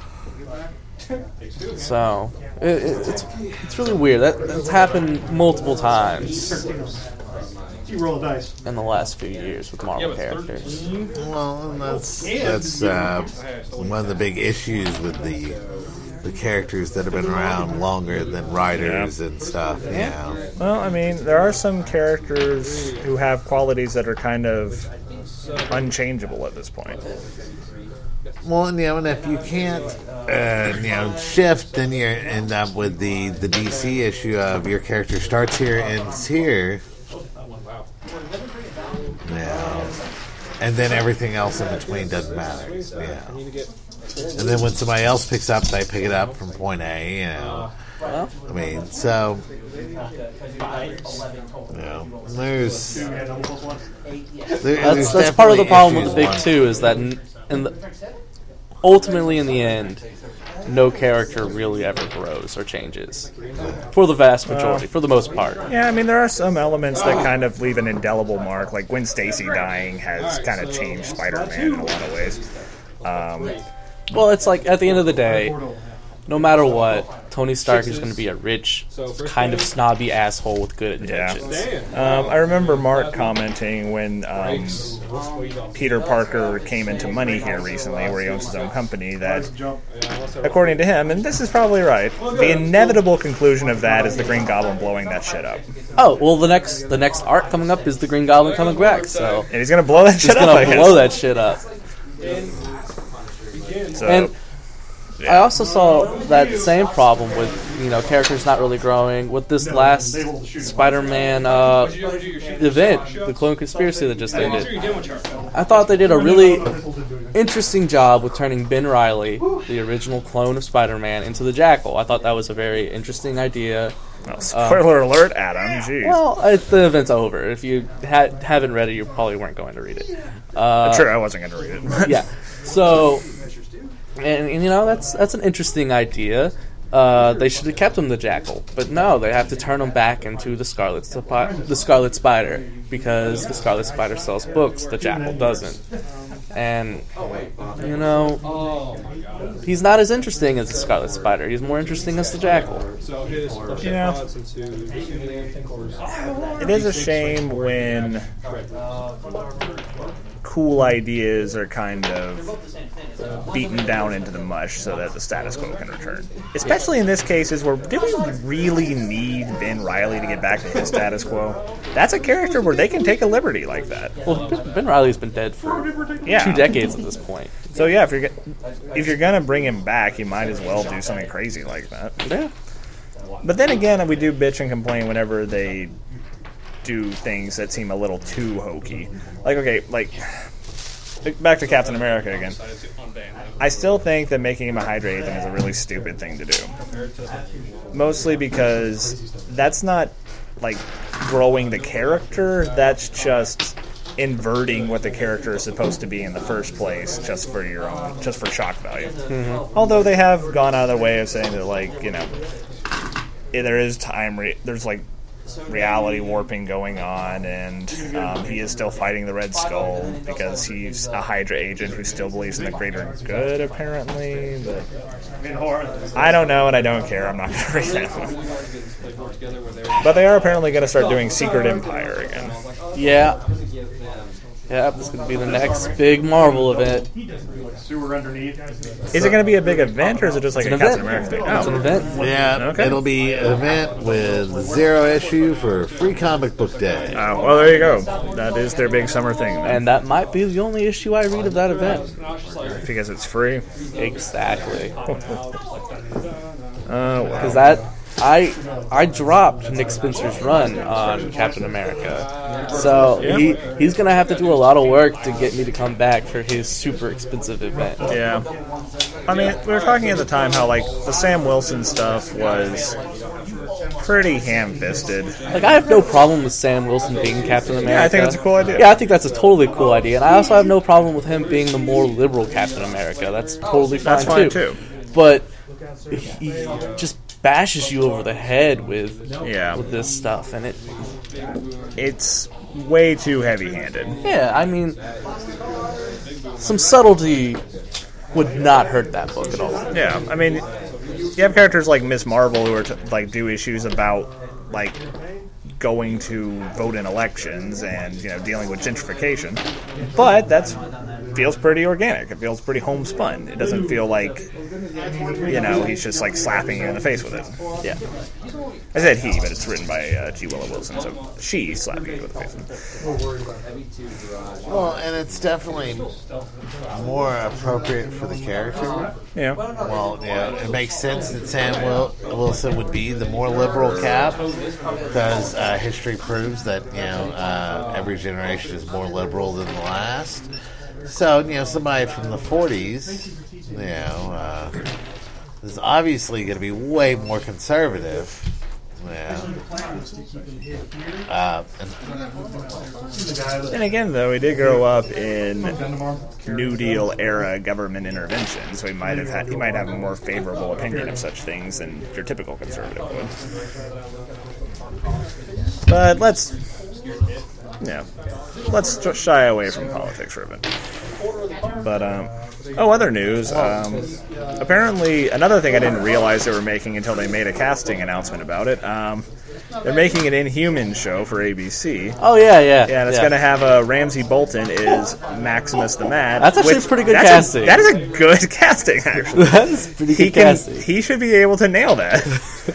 So it, it, it's it's really weird. That that's happened multiple times You roll the dice. in the last few years with Marvel characters. Well, and that's that's uh, one of the big issues with the the characters that have been around longer than writers Yeah. and stuff. You know. Well, I mean, there are some characters who have qualities that are kind of unchangeable at this point. Well, and, you know, and if you can't, uh, you know, shift, then you end up with the, the D C issue of your character starts here, ends here. Yeah. And then everything else in between doesn't matter. Yeah. And then when somebody else picks up, they pick it up from point A, you know. Well, I mean, so, you know, there's... there- That's there's that's part of the definitely problem with the issues big one- two is that in, in the, ultimately in the end, no character really ever grows or changes for the vast majority, for the most part. Yeah, I mean, there are some elements that kind of leave an indelible mark. Like Gwen Stacy dying has kind of changed Spider-Man in a lot of ways. Um, Well, it's like at the end of the day, no matter what, Tony Stark is going to be a rich, kind of snobby asshole with good yeah. intentions. Um, I remember Mark commenting when um, Peter Parker came into money here recently, where he owns his own company, that, according to him, and this is probably right, the inevitable conclusion of that is the Green Goblin blowing that shit up. Oh, well, the next the next arc coming up is the Green Goblin coming back, so And he's going to blow that he's shit up, going I to guess. blow that shit up. So, And I also saw that same problem with, you know, characters not really growing with this last Spider-Man uh, event, the Clone Conspiracy that just ended. I thought they did a really interesting job with turning Ben Reilly, the original clone of Spider-Man, into the Jackal. I thought that was a very interesting idea. well, spoiler alert, Adam. Jeez. Well, I, the event's over. If you ha- haven't read it, you probably weren't going to read it. Uh, True, I wasn't going to read it. yeah. So, and, and you know, that's that's an interesting idea. Uh, they should have kept him the Jackal, but no, they have to turn him back into the Scarlet Spi- the Scarlet Spider because the Scarlet Spider sells books, the Jackal doesn't. And you know, he's not as interesting as the Scarlet Spider. He's more interesting as the Jackal. Yeah. It is a shame when cool ideas are kind of beaten down into the mush so that the status quo can return. Especially in this case, is where did we really need Ben Reilly to get back to his status quo? That's a character where they can take a liberty like that. Well, Ben, Ben Reilly's been dead for Yeah. two decades at this point. So yeah, if you're get- if you're gonna bring him back, you might as well do something crazy like that. Yeah. But then again, we do bitch and complain whenever they do things that seem a little too hokey. Like, okay, like, back to Captain America again. I still think that making him a Hydra agent is a really stupid thing to do. Mostly because that's not, like, growing the character. That's just inverting what the character is supposed to be in the first place, just for your own, just for shock value. Mm-hmm. Although they have gone out of their way of saying that, like, you know, there is time, re- there's, like, reality warping going on, and um, he is still fighting the Red Skull because he's a Hydra agent who still believes in the greater good, apparently. But I don't know, and I don't care. I'm not going to read that one. But they are apparently going to start doing Secret Empire again. Yeah. Yeah, this is going to be the next big Marvel event. Sewer underneath. Is it going to be a big event, or is it just like It's a an Captain event. America thing? It's an Oh. event. Yeah, Okay. it'll be an event with zero issue for Free Comic Book Day. Uh, well, there you go. That is their big summer thing, then, And that might be the only issue I read of that event. because it's free. Exactly. Oh, Because wow. that I I dropped Nick Spencer's run on Captain America, so he he's gonna have to do a lot of work to get me to come back for his super expensive event. Yeah. I mean, we were talking at the time how, like, the Sam Wilson stuff was pretty ham-fisted. Like, I have no problem with Sam Wilson being Captain America. Yeah, I think that's a cool idea. Yeah, I think that's a totally cool idea, and I also have no problem with him being the more liberal Captain America. That's totally fine, That's fine, too. too. But he just bashes you over the head with Yeah. with this stuff, and it. It's way too heavy-handed. Yeah, I mean, some subtlety would not hurt that book at all. Yeah, I mean, you have characters like Miss Marvel who are t- like do issues about like going to vote in elections and, you know, dealing with gentrification, but that's feels pretty organic. It feels pretty homespun. It doesn't feel like, you know, he's just like slapping you in the face with it. Yeah. I said he, but it's written by uh, G. Willow Wilson, so she slapping you with the face. Well, and it's definitely more appropriate for the character. Yeah. Well, yeah, it makes sense that Sam Wil- Wilson would be the more liberal Cap, because uh, history proves that, you know, uh, every generation is more liberal than the last. So, you know, somebody from the forties, you know, uh, is obviously going to be way more conservative. Yeah. Uh, and, And again, though, he did grow up in New Deal era government intervention, so he might have had he might have a more favorable opinion of such things than your typical conservative would. But let's, yeah, let's tr- shy away from politics for a bit. But um, oh, other news. Um, apparently, another thing I didn't realize they were making until they made a casting announcement about it. Um, they're making an Inhuman show for A B C. Oh yeah, yeah. Yeah, and it's going to have a uh, Ramsey Bolton is Maximus the Mad. That's actually which- pretty good that's casting. A, that is a good casting, actually. That is pretty good he can. casting. He should be able to nail that.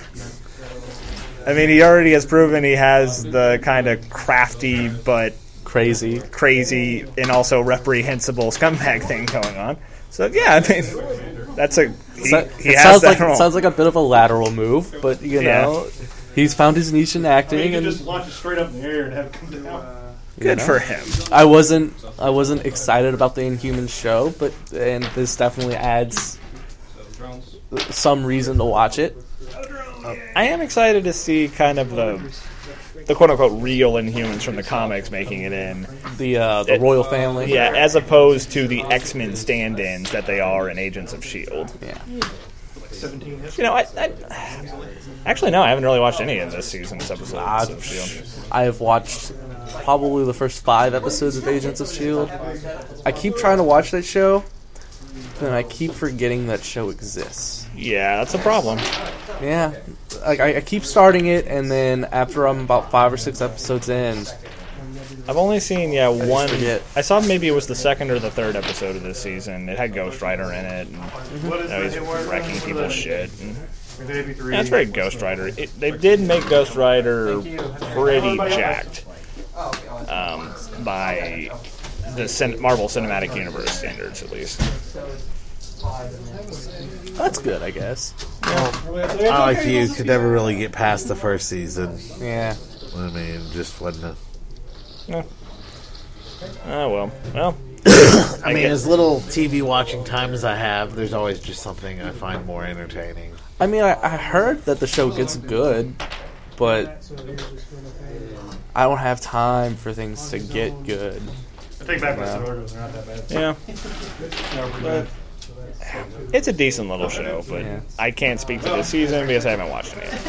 I mean, he already has proven he has the kind of crafty but Crazy. crazy and also reprehensible scumbag thing going on. So yeah, I mean, that's a he, So- he it has sounds that like role. it sounds like a bit of a lateral move, but you Yeah. know, he's found his niche in You acting, can and just launch it straight up in the air and have it come down. Good know. for him. I wasn't I wasn't excited about the Inhuman show, but and this definitely adds some reason to watch it. I am excited to see kind of the the quote unquote real Inhumans from the comics making it in. The uh, the It- royal family. Yeah, as opposed to the X-Men stand-ins that they are in Agents of S H I E L D. Yeah. You know, I, I actually no, I haven't really watched any of this season's episodes Ah, of S H I E L D. I have watched probably the first five episodes of Agents of S H I E L D. I keep trying to watch that show, and I keep forgetting that show exists. Yeah, that's a problem. Yeah, like I, I keep starting it, and then after I'm about five or six episodes in, I've only seen yeah one. forget. I saw maybe it was the second or the third episode of this season. It had Ghost Rider in it, and you know, he's wrecking people's shit. And, yeah, it's very Ghost Rider. It, they did make Ghost Rider pretty jacked um, by the cin- Marvel Cinematic Universe standards, at least. That's good, I guess. I like you could never really get past the first season. Yeah. I mean, just wasn't. A, Yeah. Oh well, well. I mean, as little T V watching time as I have, there's always just something I find more entertaining. I mean, I, I heard that the show gets good, but I don't have time for things to get good. I take back my Yeah. sodas. They're not that bad. Yeah. They're pretty bad. It's a decent little show, but Yeah. I can't speak to this season because I haven't watched it yet.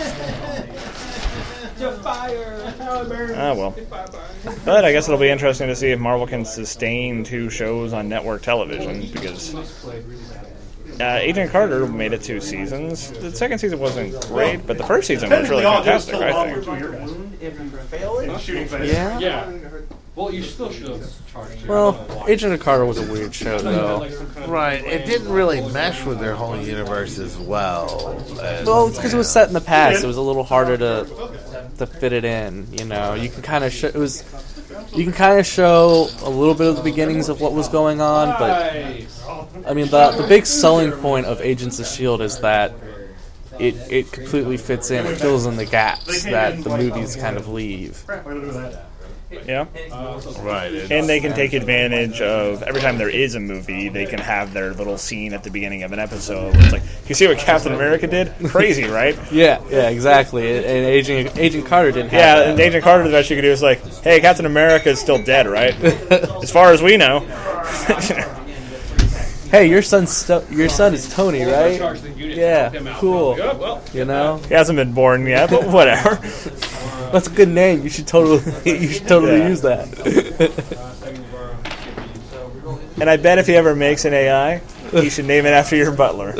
Ah, well. But I guess it'll be interesting to see if Marvel can sustain two shows on network television, because uh, Agent Carter made it two seasons. The second season wasn't great, but the first season was really Technically, all it did was fantastic, fill the I bottom think. with two year guys. Shooting phase. Yeah? Yeah. Well, you still should have charged. Well, Agent of Carter was a weird show, though. Right. It didn't really mesh with their whole universe as well. As, Well, it's because it was set in the past. It was a little harder to to fit it in. You know, you can kind of show it was. You can kind of show a little bit of the beginnings of what was going on, but I mean, the the big selling point of Agents of S H I E L D is that it it completely fits in. It fills in the gaps that the movies kind of leave. What do I do with that? Yeah. Right. It's, And they can take advantage of every time there is a movie, they can have their little scene at the beginning of an episode where it's like, you see what Captain America did? Crazy, right? Yeah, yeah, exactly. And Agent Agent Carter didn't have Yeah, that. and Agent Carter, the best you could do is like, hey, Captain America is still dead, right? As far as we know. Hey, your son's sto- your son is Tony, right? Yeah, cool. You know, He hasn't been born yet, but whatever. that's a good name. You should totally you should totally Yeah. use that. And I bet if he ever makes an A I, he should name it after your butler.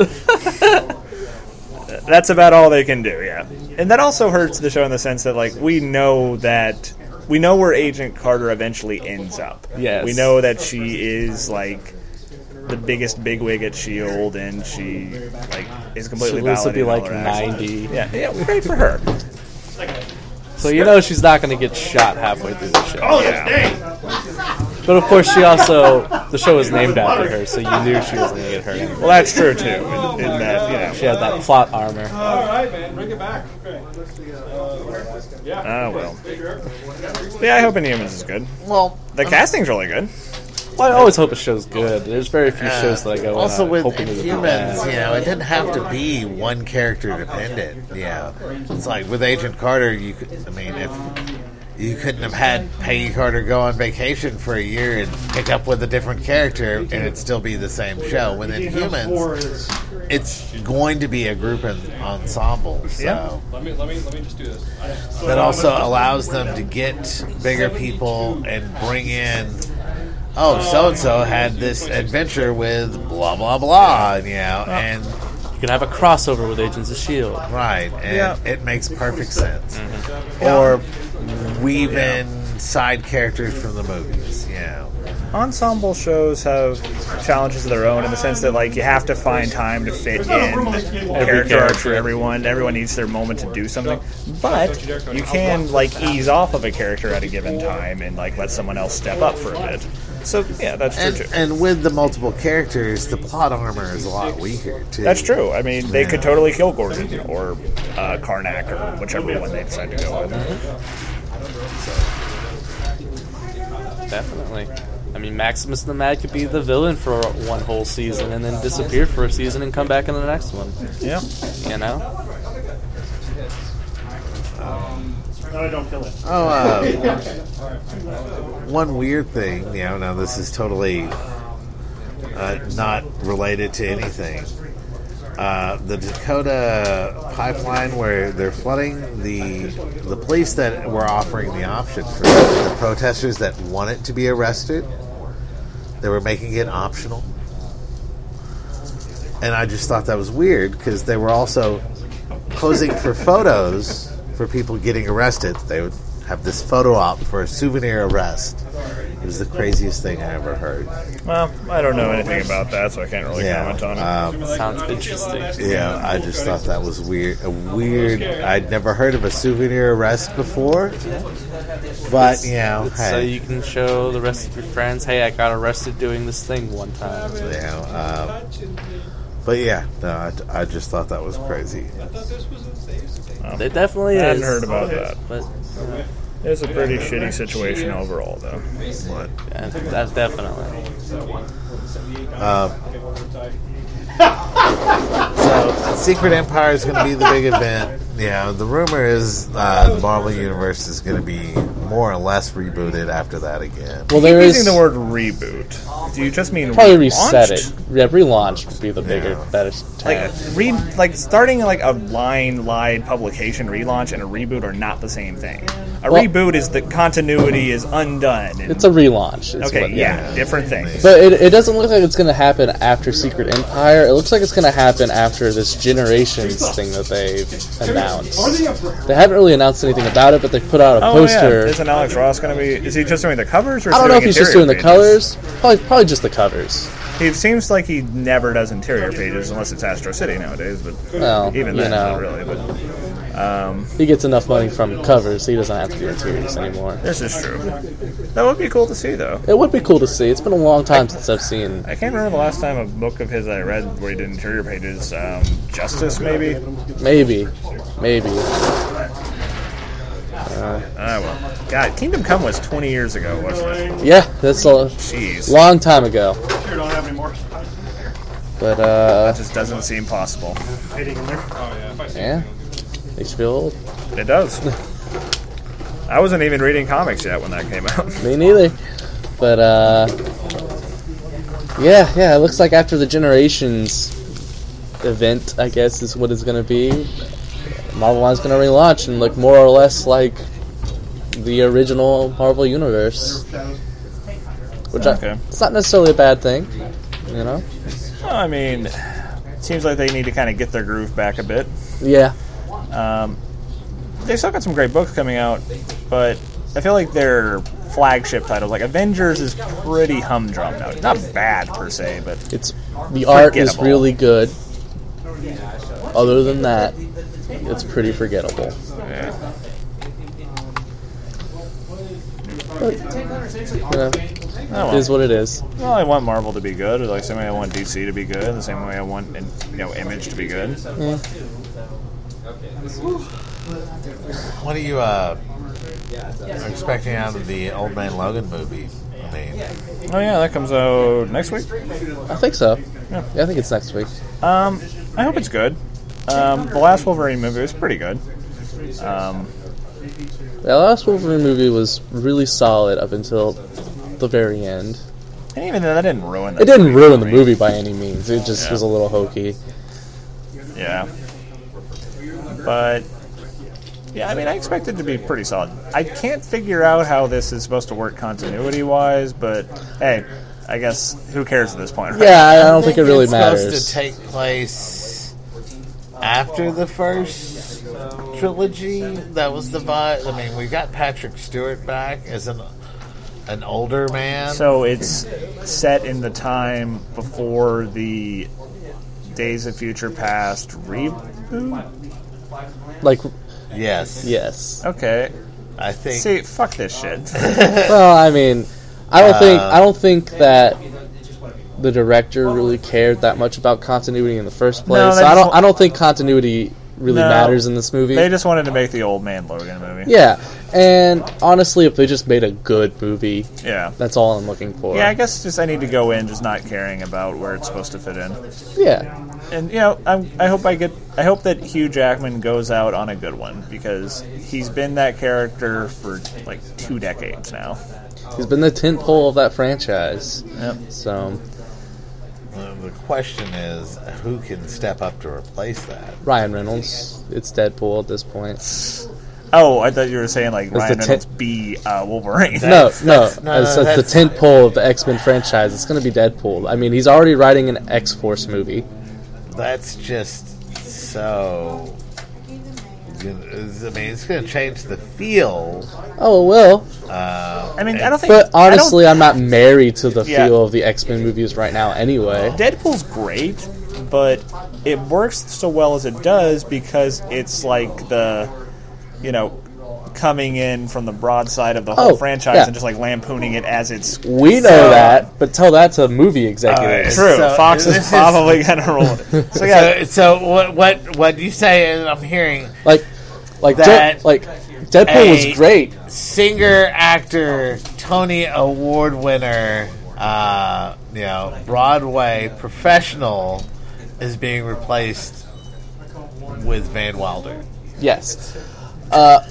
That's about all they can do, yeah. And that also hurts the show in the sense that, like, we know that we know where Agent Carter eventually ends up. Yes. We know that she is like the biggest bigwig at S H I E L D, and she like is completely She lives to be validated like in all her actions. ninety. Yeah, yeah, great for her. So you know she's not going to get shot halfway through the show. Oh, Yeah. dang! But of course, she also the show was named after her, so you knew she was going to get hurt. Well, that's true too. In, in that, you know. She had that plot armor. All right, man, bring it back. Okay. Yeah. Ah, well. Yeah, I hope Inhumans is good. well, The casting's really good. Well, I always hope a show's good. There's very few shows that I go also in, uh, with hoping it'll be Inhumans, bad. you know, it didn't have to be one character dependent. You know, it's like with Agent Carter, you could. I mean, if you couldn't have had Peggy Carter go on vacation for a year and pick up with a different character, and it'd still be the same show. With Inhumans, it's going to be a group en- ensemble. So. Yeah. Let me let me let me just do this. That also allows them to get bigger people and bring in. Oh, so and so had this adventure with blah blah blah, you know, and You can have a crossover with Agents of S H I E L D. right, and Yeah. it makes perfect sense. Or weave in side characters from the movies, you know. Ensemble shows have challenges of their own in the sense that, like, you have to find time to fit in character arcs for everyone. Everyone needs their moment to do something. But you can, like, ease off of a character at a given time and, like, let someone else step up for a bit. So, yeah, that's true, And, too. and with the multiple characters, the plot armor is a lot weaker too. That's true. I mean, they could totally kill Gordon or uh, Karnak or whichever one they decide to go with. Definitely. I mean, Maximus the Mad could be the villain for one whole season and then disappear for a season and come back in the next one. Yeah. You know? No, I don't kill it. Oh, uh, one weird thing, you know, now this is totally uh, not related to anything. Uh, the Dakota pipeline where they're flooding, the the police that were offering the option for the protesters that wanted to be arrested, they were making it optional. And I just thought that was weird because they were also posing for photos for people getting arrested. They would have this photo op for a souvenir arrest. It was the craziest thing I ever heard. Well, I don't know anything about that, so I can't really Yeah, comment on it. um, Sounds interesting. yeah, I just thought that was weird. A weird. I'd never heard of a souvenir arrest before, but you know, It's so hey, you can show the rest of your friends, hey, I got arrested doing this thing one time. you know, um, but yeah, no, I, I just thought that was crazy. It definitely I is. hadn't heard about that. But It's a pretty shitty situation overall, though. What? yeah, that's definitely. Um, so, Secret Empire is going to be the big event. Yeah, the rumor is uh, the Marvel Universe is going to be more or less rebooted after that again. Well, there Using is the word reboot. Do you just mean probably relaunched? reset it. Yeah, relaunch would be the bigger, Yeah. better Like term. re like starting like a line lied publication relaunch and a reboot are not the same thing. A Well- reboot is the continuity is undone. and- It's a relaunch. It's okay, what- yeah, different things. But it, it doesn't look like it's going to happen after Secret Empire. It looks like it's going to happen after this Generations thing that they've announced. They haven't really announced anything about it, but they put out a Oh poster. yeah, isn't Alex Ross going to be? Is he just doing the covers? Or is I don't he know if doing he's just doing the interior pages? colors. Probably, probably just the covers. He seems like he never does interior pages unless it's Astro City nowadays. But Well, even you then, know. not really. But um, He gets enough money from covers, so he doesn't have to do interiors anymore. this is true. That would be cool to see, though. It would be cool to see. It's been a long time since I've seen. I can't remember the last time a book of his I read where he did interior pages. Um, Justice, maybe. Maybe, maybe. Ah, well. God, Kingdom Come was twenty years ago, wasn't it? Yeah, that's a Jeez. long time ago. Sure don't have any more. But uh, Just doesn't seem possible. Hitting in there. yeah, makes you feel old. It does. I wasn't even reading comics yet when that came out. Me neither. But uh, yeah, yeah. It looks like after the Generations event, I guess is what it's going to be. Marvel Line's going to relaunch and look more or less like the original Marvel Universe, which Okay. I, it's not necessarily a bad thing, you know. Well, I mean, seems like they need to kind of get their groove back a bit. Yeah, Um, they've still got some great books coming out, but I feel like their flagship titles, like Avengers, is pretty humdrum now. Not bad per se, but it's the art is Forgettable. really good. Other than that, it's pretty forgettable. yeah. But, you know, Oh, it well. is what it is. Well, I want Marvel to be good, like the same way I want D C to be good, the same way I want, you know, Image to be good. Yeah. What are you uh, expecting out of the Old Man Logan movie? I mean, Oh yeah, that comes out next week. I think so. Yeah, I think it's next week. Um, I hope it's good. Um, the last Wolverine movie was pretty good. Um, The last Wolverine movie was really solid up until the very end. and even then, that didn't ruin the It didn't movie ruin for the me. movie by any means. It just Yeah. was a little hokey. Yeah. But, yeah, I mean, I expect it to be pretty solid. I can't figure out how this is supposed to work continuity-wise, but, hey, I guess who cares at this point, right? Yeah, I I don't think it really it's supposed matters. to take place after the first trilogy. That was the vibe. I mean, we got Patrick Stewart back as an an older man. So it's set in the time before the Days of Future Past reboot? Like, yes, yes. Okay. I think. See, fuck this shit. Well, I mean, I don't think I don't think that the director really cared that much about continuity in the first place. No, they I just don't. wa- I don't think continuity really No. matters in this movie. They just wanted to make the Old Man Logan movie. Yeah, and honestly, if they just made a good movie, Yeah. that's all I'm looking for. Yeah, I guess just I need to go in just not caring about where it's supposed to fit in. Yeah. And you know, I, I hope I get. I hope that Hugh Jackman goes out on a good one because he's been that character for like two decades now. He's been the tentpole of that franchise. Yep. So Uh, the question is, who can step up to replace that? Ryan Reynolds, it's Deadpool at this point. Oh, I thought you were saying like That's Ryan the Reynolds ten- be uh, Wolverine. No, no, that's- no, as, no, as the that's- tentpole of the X-Men franchise, it's going to be Deadpool. I mean, he's already writing an X-Force movie. That's just so I mean, it's going to change the feel. Oh, well. Uh, I mean, I don't think. But honestly, I I'm not married to the Yeah. feel of the X-Men movies right now anyway. Deadpool's great, but it works so well as it does because it's like the, you know, coming in from the broadside of the whole Oh, franchise yeah. and just like lampooning it as it's. We know So- that, but tell that to movie executives. True, So, Fox this is is- probably gonna roll it. So yeah, So, so what, what, what you say, and I'm hearing, Like, like, That De- like Deadpool a- was great. singer, actor, Tony Award winner, uh, you know, Broadway professional is being replaced with Van Wilder. Yes. Uh,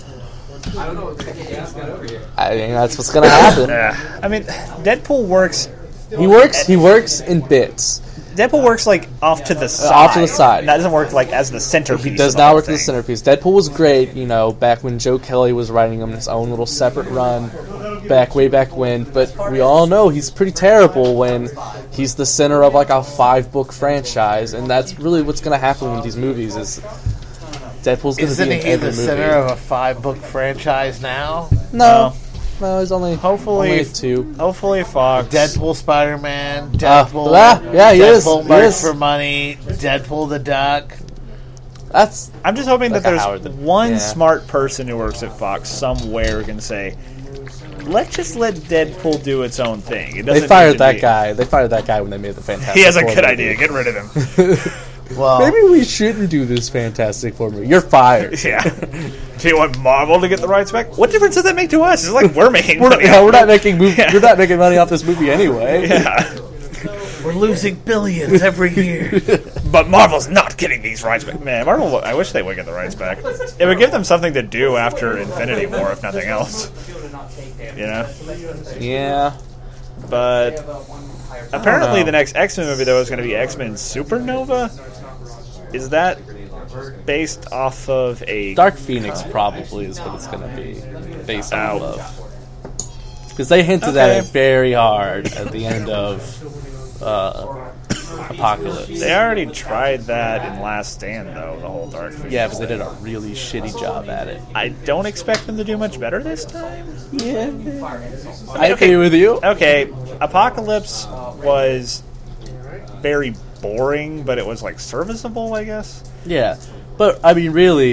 I think that's what's gonna happen. uh, I mean, Deadpool works. He works. He works in bits. Deadpool works like off to the side. off to the side. That doesn't work like as the centerpiece. He does of the not whole work as the thing. centerpiece. Deadpool was great, you know, back when Joe Kelly was writing him his own little separate run, back way back when. But we all know he's pretty terrible when he's the center of like a five book franchise, and that's really what's going to happen with these movies. Is Deadpool's going to Isn't be in he every the movie? center of a five book franchise now? No, no, he's only Hopefully- only two. Hopefully, Fox. Deadpool, Spider Man, Uh, Deadpool, yeah, yeah, he is, Deadpool he Merch is. for Money, Deadpool the Duck. That's I'm just hoping Like that a there's Howard the- one yeah. smart person who works at Fox somewhere who can say, "Let's just let Deadpool do its own thing." It they doesn't need fired to that be- guy. They fired that guy when they made the Fantastic. He has a Four good movie. idea. Get rid of him. Well, Maybe we shouldn't do this Fantastic Four movie. You're fired. Yeah. Do you want Marvel to get the rights back? What difference does that make to us? It's like we're making We're, money. yeah, off we're it. not making movie. Yeah. You're not making money off this movie anyway. Yeah. we're losing billions every year. But Marvel's not getting these rights back. Man, Marvel, I wish they would get the rights back. It would give them something to do after Infinity War, if nothing else. You know? Yeah. But apparently know. the next X-Men movie, though, is going to be X-Men Supernova. Is that based off of a... Dark Phoenix probably is what it's going to be based off Ow. of. Because they hinted Okay. at it very hard at the end of uh, Apocalypse. They already tried that in Last Stand, though, the whole Dark Phoenix. Yeah, but they did a really shitty job at it. I don't expect them to do much better this time. Yeah. okay. I agree with you. Okay, Apocalypse was very boring, but it was, like, serviceable, I guess. Yeah. But, I mean, really,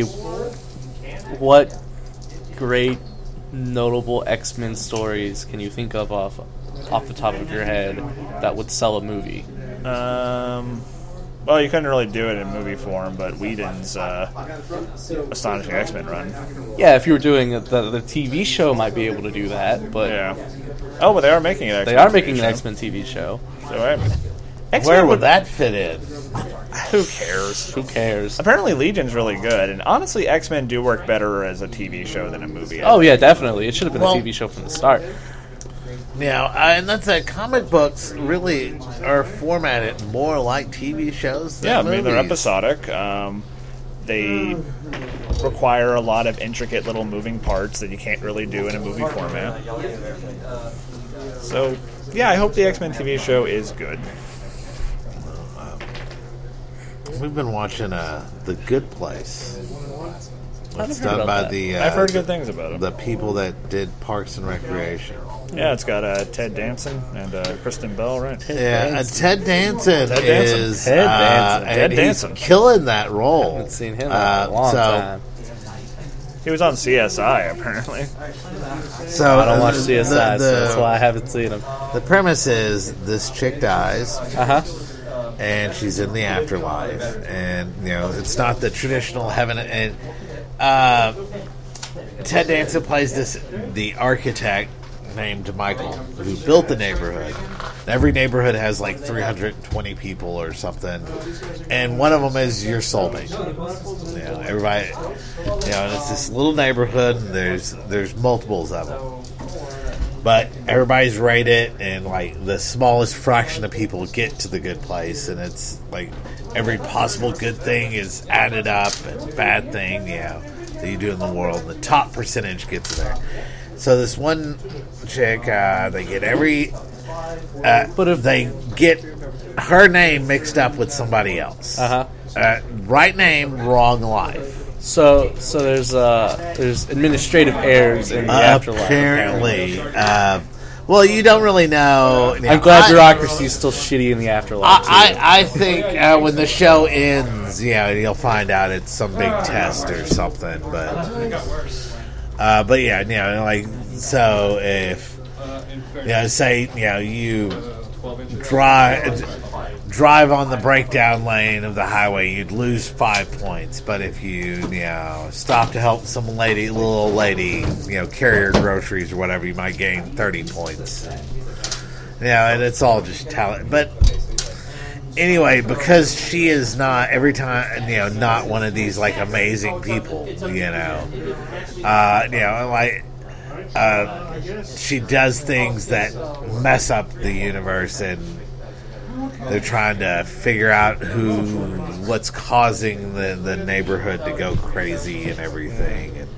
what great, notable X-Men stories can you think of off, off the top of your head that would sell a movie? Um, well, you couldn't really do it in movie form, but Whedon's uh, Astonishing X-Men run. Yeah, if you were doing it, the, the T V show might be able to do that, but Yeah. Oh, but they are making it. they are making an X-Men T V show. So, I mean, X-Men Where would would that fit in? Who cares? Who cares? Apparently, Legion's really good, and honestly, X-Men do work better as a T V show than a movie. Oh, yeah, definitely. It should have been Well- a T V show from the start. Yeah, uh, and that's that. Comic books really are formatted more like T V shows than Yeah, I mean, they're movies. episodic. Um, they require a lot of intricate little moving parts that you can't really do in a movie format. So, yeah, I hope the X-Men T V show is good. We've been watching uh, The Good Place. It's heard done about by that. the uh, I've heard good things about it. the people that did Parks and Recreation. Yeah, it's got uh, Ted Danson and uh, Kristen Bell, right? Yeah, uh, Ted Danson Ted Danson. is Ted uh, Danson. and Ted he's Danson. killing that role. I haven't seen him in Uh, a long so, time. He was on C S I, apparently. So I don't watch uh, C S I, the, so that's the- why I haven't seen him. The premise is this chick dies, Uh huh. and she's in the afterlife, and you know it's not the traditional heaven. And uh, Ted Danson plays this the architect named Michael who built the neighborhood. Every neighborhood has like three hundred twenty people or something, and one of them is your soulmate. You know, everybody, you know, and it's this little neighborhood. And there's there's multiples of them. But everybody's rated, and like the smallest fraction of people get to the good place, and it's like every possible good thing is added up, and bad thing, you know, that you do in the world. And the top percentage gets there. So this one chick, uh, they get every, uh, but if they get her name mixed up with somebody else, Uh-huh. uh, right name, wrong life. So, so there's uh, there's administrative errors in the afterlife. Apparently, uh, well, you don't really know. I'm glad bureaucracy is still shitty in the afterlife. too. I, I, I think uh, when the show ends, you know, you'll find out it's some big test or something. But, uh, but yeah, you know, like so if you know, say you know you drive drive on the breakdown lane of the highway, you'd lose five points. But if you you know stop to help some lady, little old lady, you know, carry her groceries or whatever, you might gain thirty points. Yeah, and it's all just talent. But anyway, because she is not every time, you know, not one of these like amazing people, you know, uh, you know, like uh, she does things that mess up the universe, and they're trying to figure out who, what's causing the, the neighborhood to go crazy and everything. And,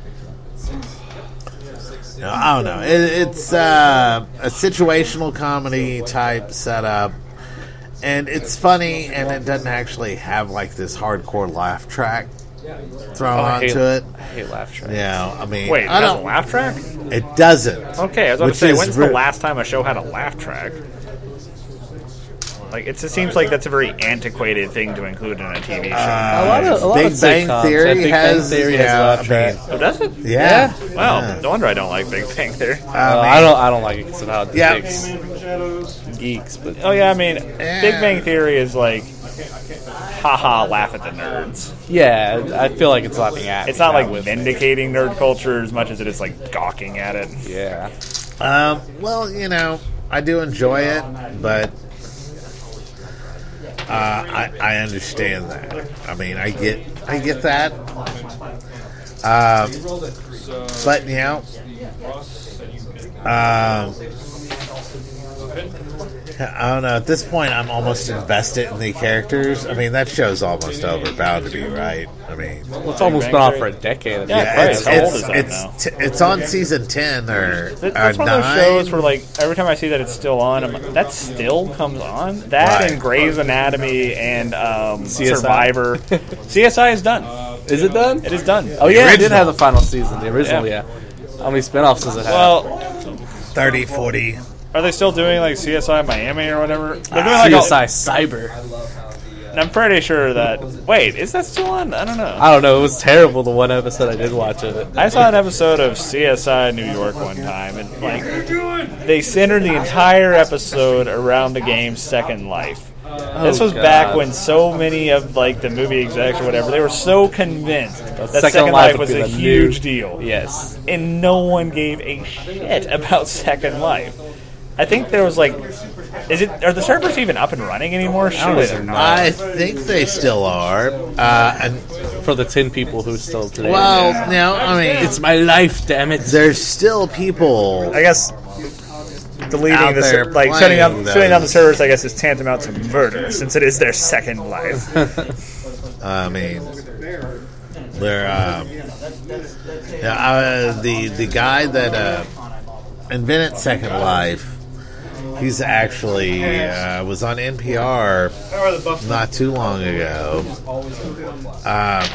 you know, I don't know. It, it's uh, a situational comedy type setup, and it's funny, and it doesn't actually have like this hardcore laugh track thrown Oh, I hate- onto it. I hate laugh tracks. Yeah, I mean, Wait, I it has a don't. laugh track? It doesn't. Okay, I was about Which to say, is when's re- the last time a show had a laugh track? Like, it just seems like that's a very antiquated thing to include in a T V show. A lot of, a lot Big of Bang sitcoms. Theory Big has- Bang Theory yeah, has a laugh I track. mean- oh, does it? Yeah. Well, Yeah. no wonder I don't like Big Bang Theory. Uh, I don't. I don't like it because of how it Yeah. depicts geeks. But Oh, yeah, I mean, Yeah. Big Bang Theory is like, haha, laugh at the nerds. yeah, I feel like it's laughing at. It's me, not like with- vindicating nerd culture as much as it is like gawking at it. Yeah. Um, well, you know, I do enjoy it, but uh, I, I understand that. I mean, I get, I get that. Um, but you know, um, I don't know. At this point, I'm almost invested in the characters. I mean, that show's almost over, bound to be, right? I mean, Well, it's almost Bang been off Theory? for a decade. Yeah, yeah, right. it's How old it's is that it's, now? t- it's on season ten or, That- or That's one of those nine. shows where, like, every time I see that it's still on, I'm like, that still comes on? That Right. and Grey's Anatomy and um, C S I. Survivor. C S I is done. Is it done? It is done. Oh yeah, it did original. have the final season. The original, Yeah. yeah. How many spinoffs does it have? Well, thirty, forty. are they still doing, like, C S I Miami or whatever? They're doing, like, C a- S I Cyber. and I'm pretty sure that... Wait, is that still on? I don't know. I don't know. It was terrible. The one episode I did watch of it. I saw an episode of C S I New York one time, and, like, they centered the entire episode around the game Second Life. This was God. back when so many of like the movie execs or whatever, they were so convinced that Second, Second Life Life was would a be the huge new- deal, Yes. and no one gave a shit about Second Life. I think there was like, is it are the servers even up and running anymore? Surely they're not. I think they still are. Uh, and For the ten people who still today. well, no, I mean, It's my life, damn it. there's still people. I guess deleting Out the there ser- like shutting down playing shutting down the those. servers, I guess, is tantamount to murder since it is their Second Life. I mean, they're um, yeah, uh, the the guy that uh, invented Second Life. He's actually uh, was on N P R not too long ago, uh,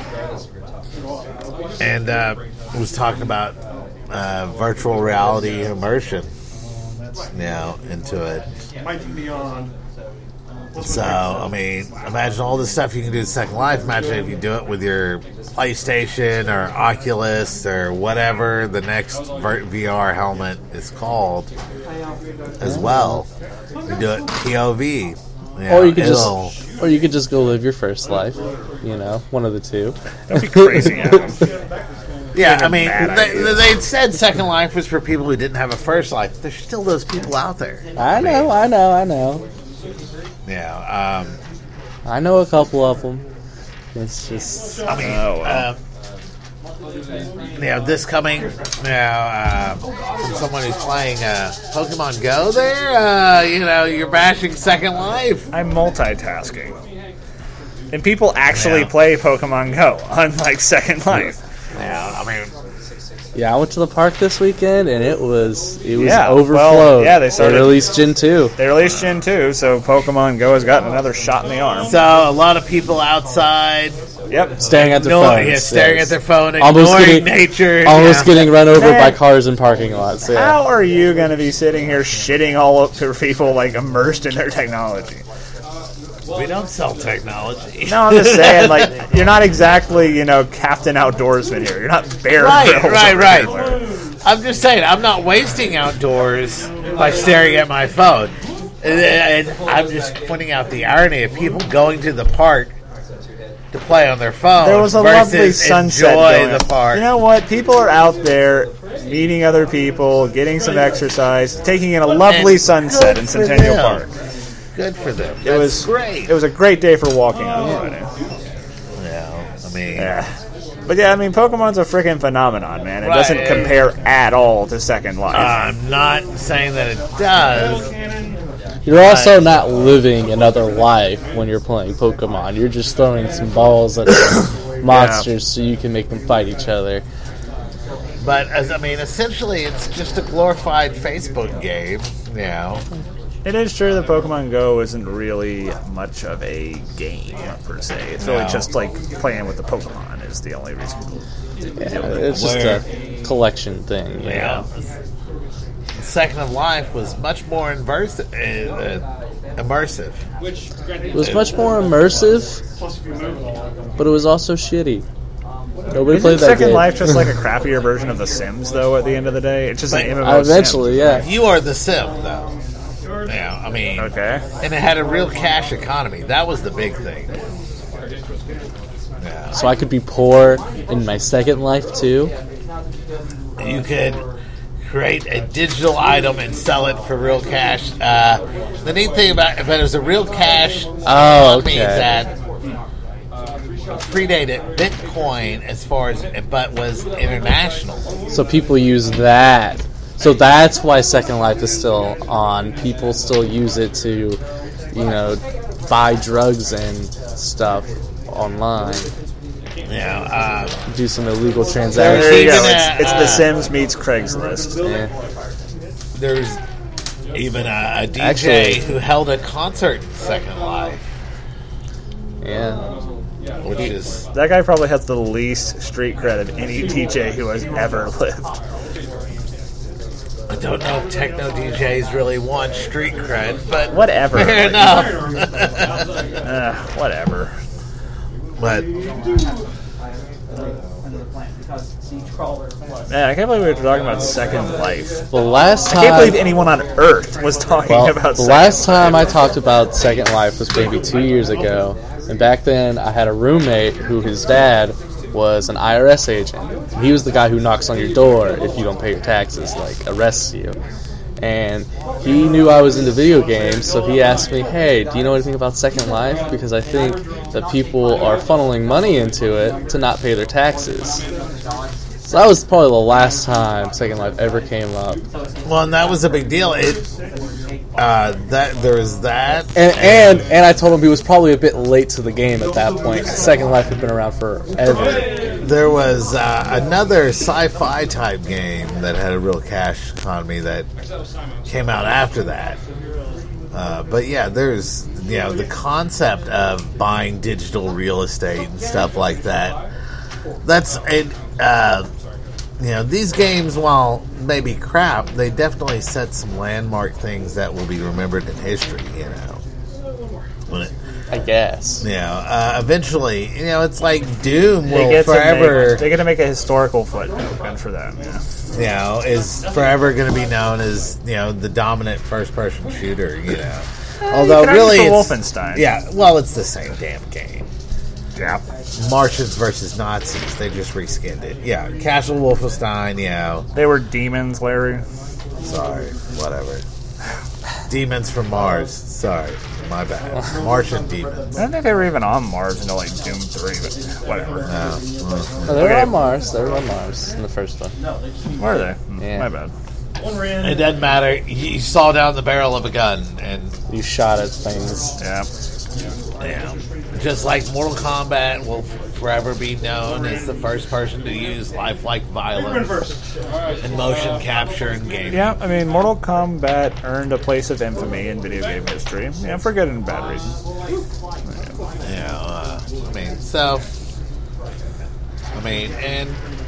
and uh, was talking about uh, virtual reality immersion. Now into it. Might be on. So, I mean, imagine all the stuff you can do in Second Life. Imagine if you do it with your PlayStation or Oculus or whatever the next V R helmet is called as well. You do it P O V. Yeah, Or you could it'll- just, or you could just go live your first life. You know, one of the two. Don't be crazy, Adam. Yeah, I mean, bad they, ideas. they said Second Life was for people who didn't have a first life. There's still those people out there. I know, I know, I know. Yeah, um, I know a couple of them. It's just I mean, Oh, well. uh, you know, this coming now uh, from someone who's playing uh, Pokemon Go. There, uh, you know, you're bashing Second Life. I'm multitasking. And people actually Yeah. play Pokemon Go, unlike Second Life. Yeah, I mean, yeah. I went to the park this weekend and it was it was Yeah, overflowed. well, yeah, they started- released Gen two. They released Gen two, so Pokemon Go has gotten another shot in the arm. so a lot of people outside. Yep. Staring at their No, phones. yeah, staring yes. at their phone, Almost ignoring getting- nature. Almost yeah. getting run over Man. by cars in parking lots. Yeah. How are you going to be sitting here shitting all over people like immersed in their technology? We don't sell technology. No, I'm just saying, like, you're not exactly, you know, Captain Outdoorsman here. You're not Bear Right, Grylls right, over right. here, Larry. I'm just saying, I'm not wasting outdoors by staring at my phone. And I'm just pointing out the irony of people going to the park to play on their phone. There was a versus lovely sunset enjoy going the on. park. You know what? People are out there meeting other people, getting some exercise, taking in a lovely And sunset good in for Centennial them. Park. Good for them. It That's was great. It was a great day for walking on Friday. Yeah, I mean, Yeah. But yeah, I mean, Pokemon's a freaking phenomenon, man. It Right. doesn't compare at all to Second Life. I'm not saying that it does. You're also not living another life when you're playing Pokemon. You're just throwing some balls at the monsters so you can make them fight each other. But as I mean, essentially, it's just a glorified Facebook game. You know, It is true that Pokemon Go isn't really much of a game, per se. It's really No. just like playing with the Pokemon is the only reason to do it. It's just Where- a collection thing. You you know? know, Second of Life was much more inverse, uh, uh, immersive. It was much more immersive, but it was also shitty. Nobody Isn't played that Second game. Life just like a crappier version of The Sims, though, at the end of the day? It's just an M M O Uh, eventually, yeah. You are the sim, though. Yeah, I mean, Sim. Okay. and it had a real cash economy. That was the big thing. Yeah, So I could be poor in my second life too. you could create a digital item and sell it for real cash. Uh, the neat thing about it, but it was a real cash Oh, economy okay. that predated Bitcoin as far as, but was international. So people use that. So that's why Second Life is still on. People still use it to, you know, buy drugs and stuff online. Yeah, uh, Do some illegal There transactions. you go. even It's, a, it's The uh, Sims meets Craigslist. Yeah. there's even a, a D J Actually- who held a concert in Second Life, Yeah. which is That guy probably has the least street cred of any D J who has ever lived. I don't know if techno D Js really want street cred, but Whatever. fair Like, enough. Uh, whatever. But Man, I can't believe we were talking about Second Life. The last I time. can't believe anyone on Earth was talking Well, about the Second last time I talked about Second Life was maybe two years ago, and back then I had a roommate who his dad was an I R S agent. He was the guy who knocks on your door if you don't pay your taxes, like arrests you. And he knew I was into video games, so he asked me, "Hey, do you know anything about Second Life? Because I think that people are funneling money into it to not pay their taxes." So that was probably the last time Second Life ever came up. well, and that was a big deal. It uh, that there was that, And, and and I told him he was probably a bit late to the game at that point. Second Life had been around forever. there was uh, another sci-fi type game that had a real cash economy that came out after that. Uh, but yeah, there's you know the concept of buying digital real estate and stuff like that. That's it. Uh, you know, these games, while maybe crap, they definitely set some landmark things that will be remembered in history. You know, when it, I guess. you know, uh, eventually, you know, it's like Doom They will get to forever. make, they get to make a historical footnote. Good for them. Yeah. you know, is forever going to be known as, you know, the dominant first-person shooter, you know. Although, you can argue really, for it's, Wolfenstein. yeah, well, it's the same damn game. Yeah. Martians versus Nazis, they just reskinned it. Yeah, Castle Wolfenstein, you know, They were demons, Larry. sorry, whatever. Demons from Mars, sorry, my bad. Martian demons. I don't think they were even on Mars until like Doom three, but whatever. No, well, Oh, they were Okay. on Mars. They were on Mars in the first one. Where are they? Hmm, Yeah. My bad. it doesn't matter. You saw down the barrel of a gun, and You shot at things. Yeah. yeah, just like Mortal Kombat will forever be known as the first person to use lifelike violence and motion capture in gaming. Yeah, I mean, Mortal Kombat earned a place of infamy in video game history. Yeah, for good and bad reasons. Yeah, uh, I mean, so mean, and,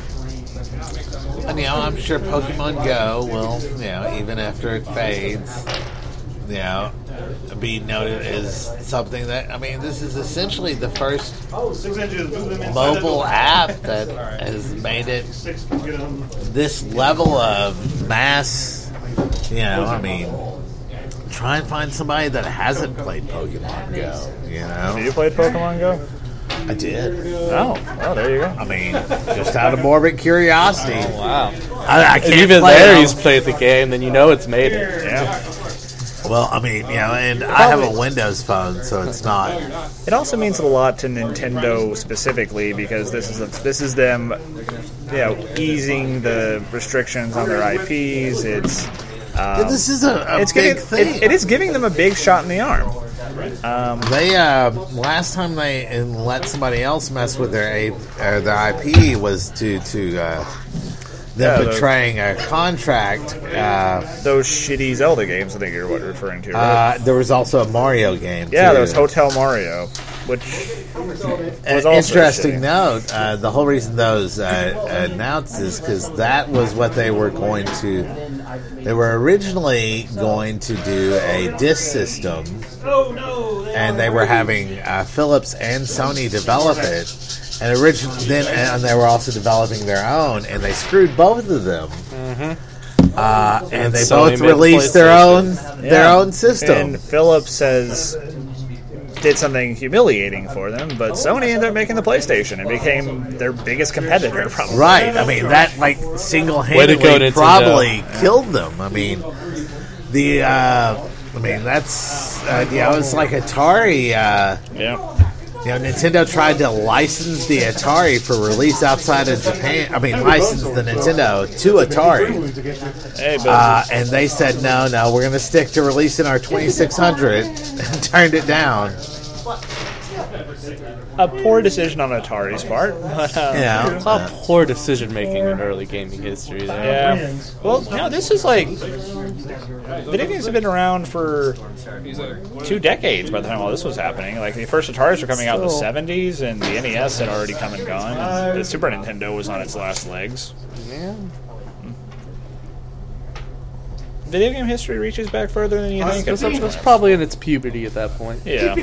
and you know, I'm sure Pokemon Go will, you know, even after it fades, you know, be noted as something that, I mean, this is essentially the first mobile app that has made it this level of mass, you know, I mean, try and find somebody that hasn't played Pokemon Go, you know? Have you played Pokemon Go? I did. Oh, oh, there you go. I mean, just out of morbid curiosity. Oh, wow. I, I can't And even play there, it. he's played the game, then you know it's made it. Yeah. Well, I mean, you know, and I have a Windows phone, so it's not. It also means a lot to Nintendo specifically because this is a, this is them, you know, easing the restrictions on their I Ps. It's um, This is a, a it's big giving, thing. It, it is giving them a big shot in the arm. Um, They uh, last time they and let somebody else mess with their A, uh, their I P was due to uh, them Yeah, the- betraying a contract. Uh, those shitty Zelda games, I think you're what you're referring to. Right? uh, there was also a Mario game. yeah, too. there was Hotel Mario, which An was also interesting shitty. note. Uh, the whole reason those uh, announced is because that was what they were going to. They were originally going to do a disc system, and they were having uh, Philips and Sony develop it. And origin- then, and they were also developing their own, and they screwed both of them. Uh, and, And they Sony both made the released their own PlayStation. their Yeah. own system. And Philips says did something humiliating for them, but Sony ended up making the PlayStation and became their biggest competitor, probably. Right. I mean, that, like, Way to single-handedly go, Nintendo. probably killed them. I mean, the, uh, I mean, that's, uh, you know, it's like Atari, uh, Yeah. you know, Nintendo tried to license the Atari for release outside of Japan. I mean, license the Nintendo to Atari. Hey, but Uh, and they said, no, no, we're going to stick to releasing our twenty-six hundred and turned it down. a poor decision on Atari's part. But, uh, Yeah. It's all poor decision making in early gaming history there. Yeah. Well, no, this is like video games have been around for two decades by the time all this was happening. Like the first Ataris were coming out in the seventies, and the N E S had already come and gone. And the Super Nintendo was on its last legs. Yeah. Video game history reaches back further than you think. It was, it was probably in its puberty at that point. Yeah.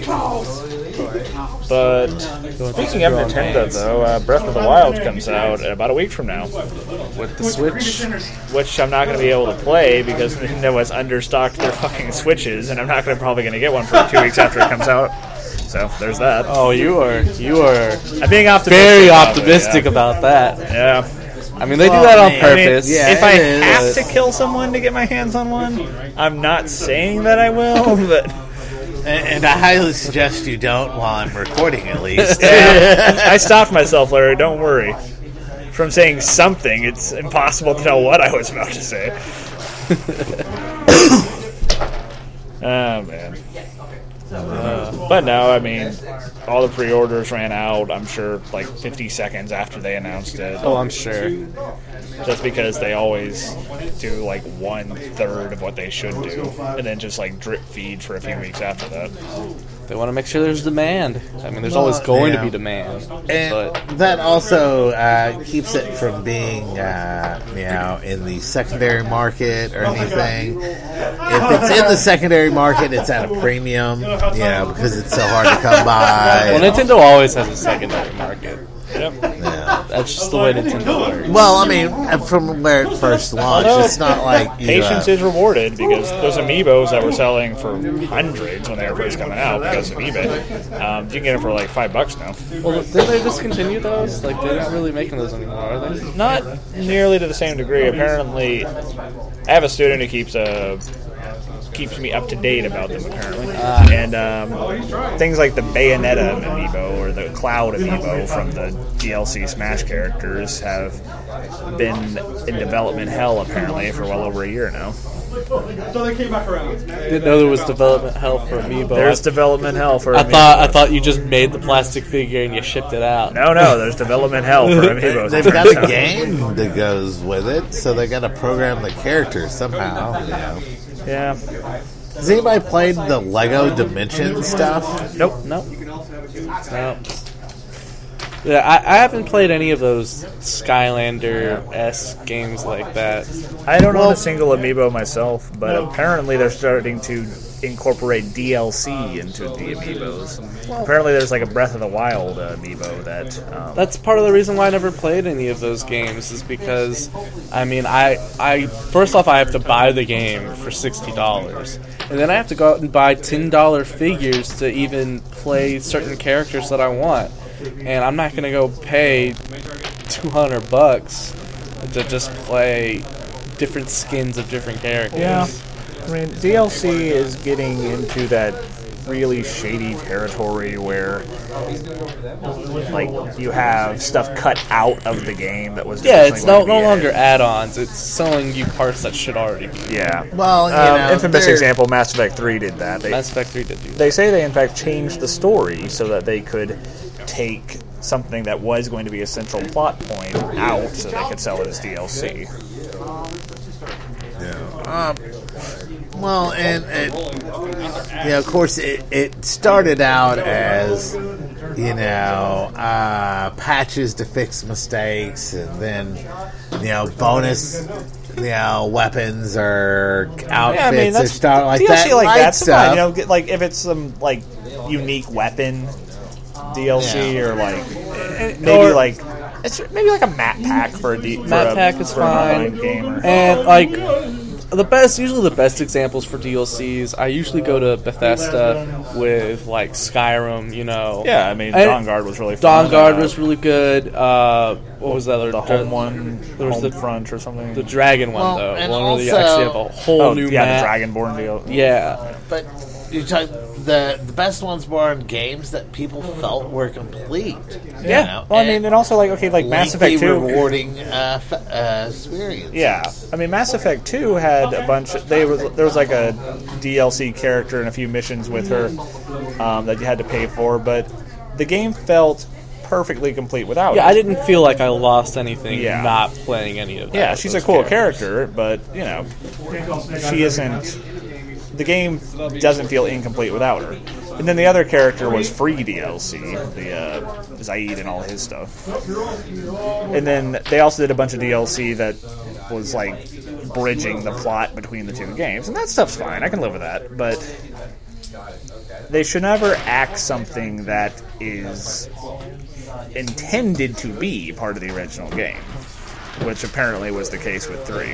But speaking of Nintendo, though, uh, Breath of the Wild comes out about a week from now, With the Switch. which I'm not going to be able to play because Nintendo has understocked their fucking Switches, and I'm not gonna, probably going to get one for two weeks after it comes out. So there's that. Oh, you are you are I'm being optimistic. very about it, optimistic yeah. about that. Yeah. I mean, they do Well, that on man, I mean, purpose. yeah. if I it is. have to kill someone to get my hands on one, I'm not saying that I will, but And, and I highly suggest you don't while I'm recording, at least. I stopped myself, Larry. Don't worry. From saying something, it's impossible to know what I was about to say. Oh, man. Uh, but no, I mean, all the pre-orders ran out, I'm sure, like fifty seconds after they announced it. Oh, I'm sure. Just because they always do like one third of what they should do, and then just like drip feed for a few weeks after that. They want to make sure there's demand. I mean, there's always going yeah. to be demand. And But that also uh, keeps it from being, uh, you know, in the secondary market or anything. If it's in the secondary market, it's at a premium, you know, because it's so hard to come by. well, Nintendo always has a secondary market. Yep. Yeah. That's just the way Nintendo works. Well, I mean, from where it first launched, Although, it's not like you, Patience uh, is rewarded because those amiibos that were selling for hundreds when they were first coming out because of eBay, um, you can get them for like five bucks now. Well, did they discontinue those? Like, they're not really making those anymore, are they? Not nearly to the same degree. Apparently, I have a student who keeps a. keeps me up to date about them, apparently. And um, things like the Bayonetta amiibo or the Cloud amiibo from the D L C Smash characters have been in development hell, apparently, for well over a year now. So they came back around. Didn't know there was development hell for Amiibo. There's I, development hell for I amiibo. thought I thought you just made the plastic figure and you shipped it out. No, no, there's development hell for amiibos. they've got a game that goes with it, so they got to program the characters somehow. You know. Yeah. Has anybody played the Lego Dimension stuff? Nope. Nope. No. Yeah, I, I haven't played any of those Skylander-esque games like that. I don't Well- own a single amiibo myself, but apparently they're starting to incorporate D L C into the amiibos. Apparently there's like a Breath of the Wild uh, amiibo that... Um, That's part of the reason why I never played any of those games, is because, I mean, I, I first off, I have to buy the game for sixty dollars. And then I have to go out and buy ten dollar figures to even play certain characters that I want. And I'm not going to go pay two hundred bucks to just play different skins of different characters. yeah. I mean, D L C is getting into that really shady territory where, like, you have stuff cut out of the game that was Yeah, it's no, originally going no to be longer in. add-ons. It's selling you parts that should already be. Yeah. Well, you Um, know, infamous they're- example, Mass Effect three did that. They, Mass Effect three did do that. they say they, in fact, changed the story so that they could take something that was going to be a central plot point out so they could sell it as D L C. Um, well, and, and you know, of course, it, it started out as, you know, uh, patches to fix mistakes, and then, you know, bonus, you know, weapons or outfits Yeah, I mean, or that's stuff like D L C that. like light that's stuff. fine. You know, get- like if it's some like unique weapon D L C Yeah. or like maybe Or- like it's maybe like a map pack for a D, for Map a, pack is for an fine. online gamer. And like the best, usually the best examples for D L Cs, I usually go to Bethesda with like Skyrim. You know, Yeah, I mean, And Dawn Guard was really fun. Dawn Guard Uh, was really good. Uh, what was that other? the home one, There was home the front or something. the Dragon one Well, though, and one where you also- actually have a whole oh new yeah, map. the Dragonborn deal. Yeah, But you talk the the best ones were on games that people felt were complete. you Yeah. know, Well, I mean, and and also like okay, like Mass lengthy, Effect two. rewarding uh, f- uh, experience. Yeah, I mean, Mass Effect two had a bunch. They was there was like a D L C character and a few missions with her um, that you had to pay for, but the game felt perfectly complete without yeah. it. I didn't feel like I lost anything Yeah. not playing any of that. Yeah, she's a those cool characters. character, but you know, she isn't. The game doesn't feel incomplete without her. And then the other character was free D L C, the uh, Zaid and all his stuff. And then they also did a bunch of D L C that was like bridging the plot between the two games, and that stuff's fine. I can live with that, but they should never act something that is intended to be part of the original game, which apparently was the case with three.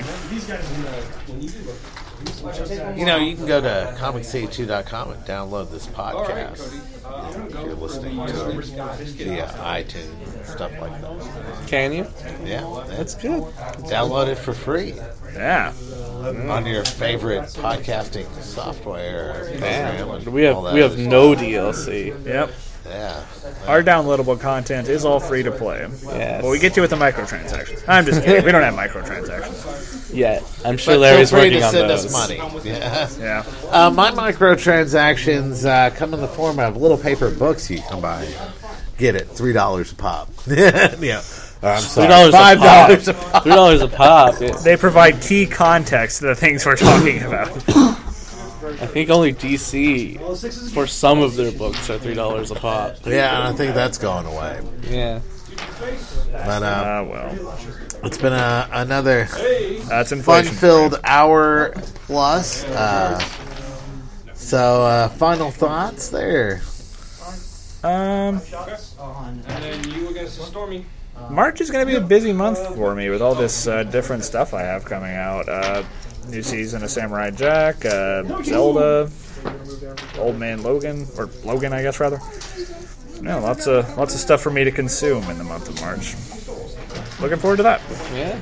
You know, you can go to comic city two dot com and download this podcast. You know, if you're listening to it via iTunes and stuff like that. Can you? Yeah, That's good. download it for free Yeah. on your favorite podcasting software. Program and We have all that we have other no stuff. D L C. Yep. Yeah. Our downloadable content is all free to play. Yes. But we get you with the microtransactions. I'm just kidding. We don't have microtransactions. Yeah, I'm sure But Larry's feel free working to on send those. us money. Yeah. Yeah. Uh, my microtransactions uh, come in the form of little paper books you can buy. Get it, three dollars a pop. yeah. Or, I'm sorry, Three dollars five a pop. dollars a pop. Three dollars a pop. Yeah. They provide key context to the things we're talking about. I think only D C for some of their books are three dollars a pop. Yeah, and I think that's going away. Yeah. But uh, Ah, well. it's been a, another That's inflation. fun-filled hour plus. Uh, so, uh, final thoughts there. Um, And then you against Stormy. March is going to be a busy month for me with all this uh, different stuff I have coming out. Uh, new season of Samurai Jack, uh, Zelda, Old Man Logan, or Logan, I guess rather. Yeah, lots of lots of stuff for me to consume in the month of March. Looking forward to that. Yeah.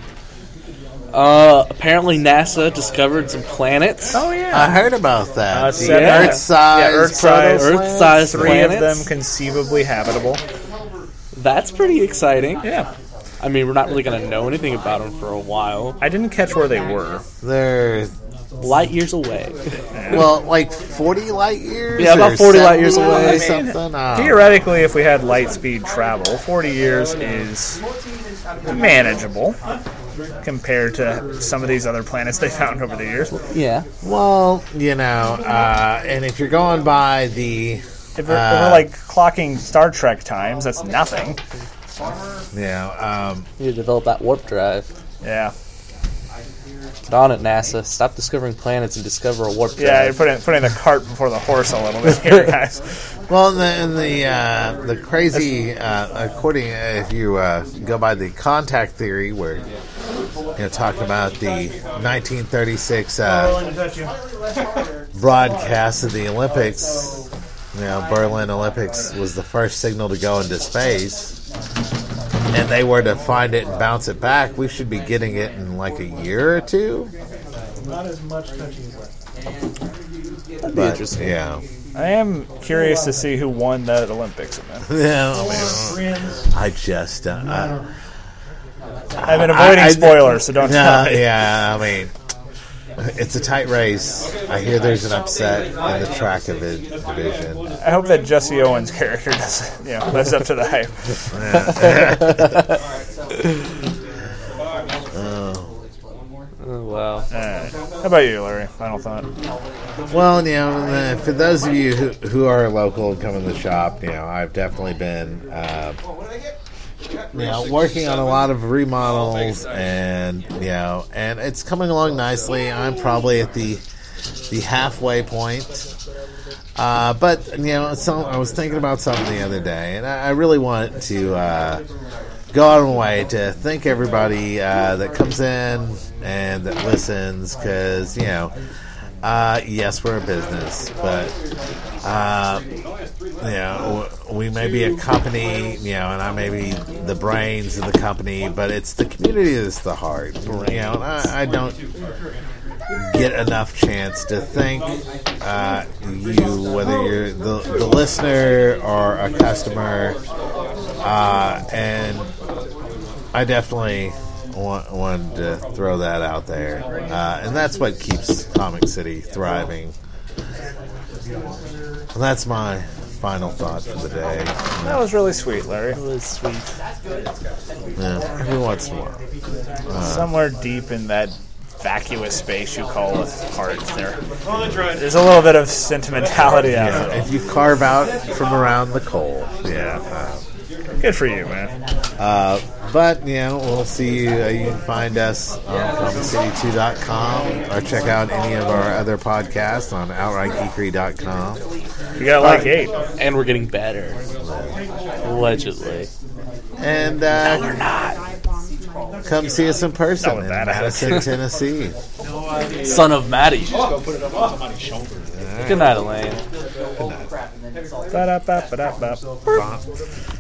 Uh, apparently NASA discovered some planets. Oh yeah, I heard about that. Uh, The seven- yeah. Earth-size, Yeah, Earth-size- proto- Earth-size three planets. of them conceivably habitable. That's pretty exciting. Yeah, I mean, we're not really going to know anything about them for a while. I didn't catch where they were. They're Light years away. well, like forty light years. Yeah, about or forty light seventy years away. or I mean, something. Uh, Theoretically, if we had light speed travel, forty years is manageable compared to some of these other planets they found over the years. Yeah. well, you know, uh, and if you're going by the If we're, Uh, if we're like clocking Star Trek times, that's nothing. Yeah, um, You need to develop that warp drive. Yeah. Get on it, NASA. Stop discovering planets and discover a warp drive. Yeah, you're putting, putting the cart before the horse a little bit here, guys. well, and the and the, uh, the crazy, uh, according if you uh, go by the contact theory, where you know talking about the nineteen thirty-six uh, broadcast of the Olympics, you know, Berlin Olympics was the first signal to go into space, and they were to find it and bounce it back. We should be getting it in like a year or two. Not as much touching as That'd be But, interesting. yeah. I am curious to see who won that Olympics event. Yeah, I, mean, I just uh, I, I've been avoiding I- I- spoilers, so don't no, tell me. Yeah, I mean, it's a tight race. I hear there's an upset in the track of it division. I hope that Jesse Owens' character does, you know, lives up to the hype. Oh, wow. Alright. How about you, Larry? Final thought. Well, you know, uh, for those of you who, who are local and come in the shop, you know, I've definitely been, uh, you know, working on a lot of remodels, and you know, and it's coming along nicely. I'm probably at the the halfway point. Uh, but you know, so I was thinking about something the other day, and I, I really want to uh, go out of my way to thank everybody uh, that comes in and that listens, because you know, uh, yes, we're a business, but uh, you know, we may be a company, you know, and I may be the brains of the company, but it's the community that's the heart, you know. And I, I don't get enough chance to thank uh, you, whether you're the, the listener or a customer, uh, and I definitely want, wanted to throw that out there, uh, and that's what keeps Comic City thriving. And that's my final thought for the day. That was really sweet, Larry. It was sweet. Yeah, every once in a while. Somewhere deep in that vacuous space you call a heart there. Oh, that's right. There's a little bit of sentimentality out of Yeah, it. if you carve out from around the coal. Yeah. Uh, Good for you, man. Uh, but, you know, we'll see you. Uh, you can find us on comic city two dot com or check out any of our other podcasts on outright geekery dot com. You got like eight. And we're getting better. Allegedly. And uh, we're not. Come see us in person Not with in that Madison, attitude. Tennessee. Son of Maddie. Good night, Elaine. Ba-da-ba-ba-da-ba.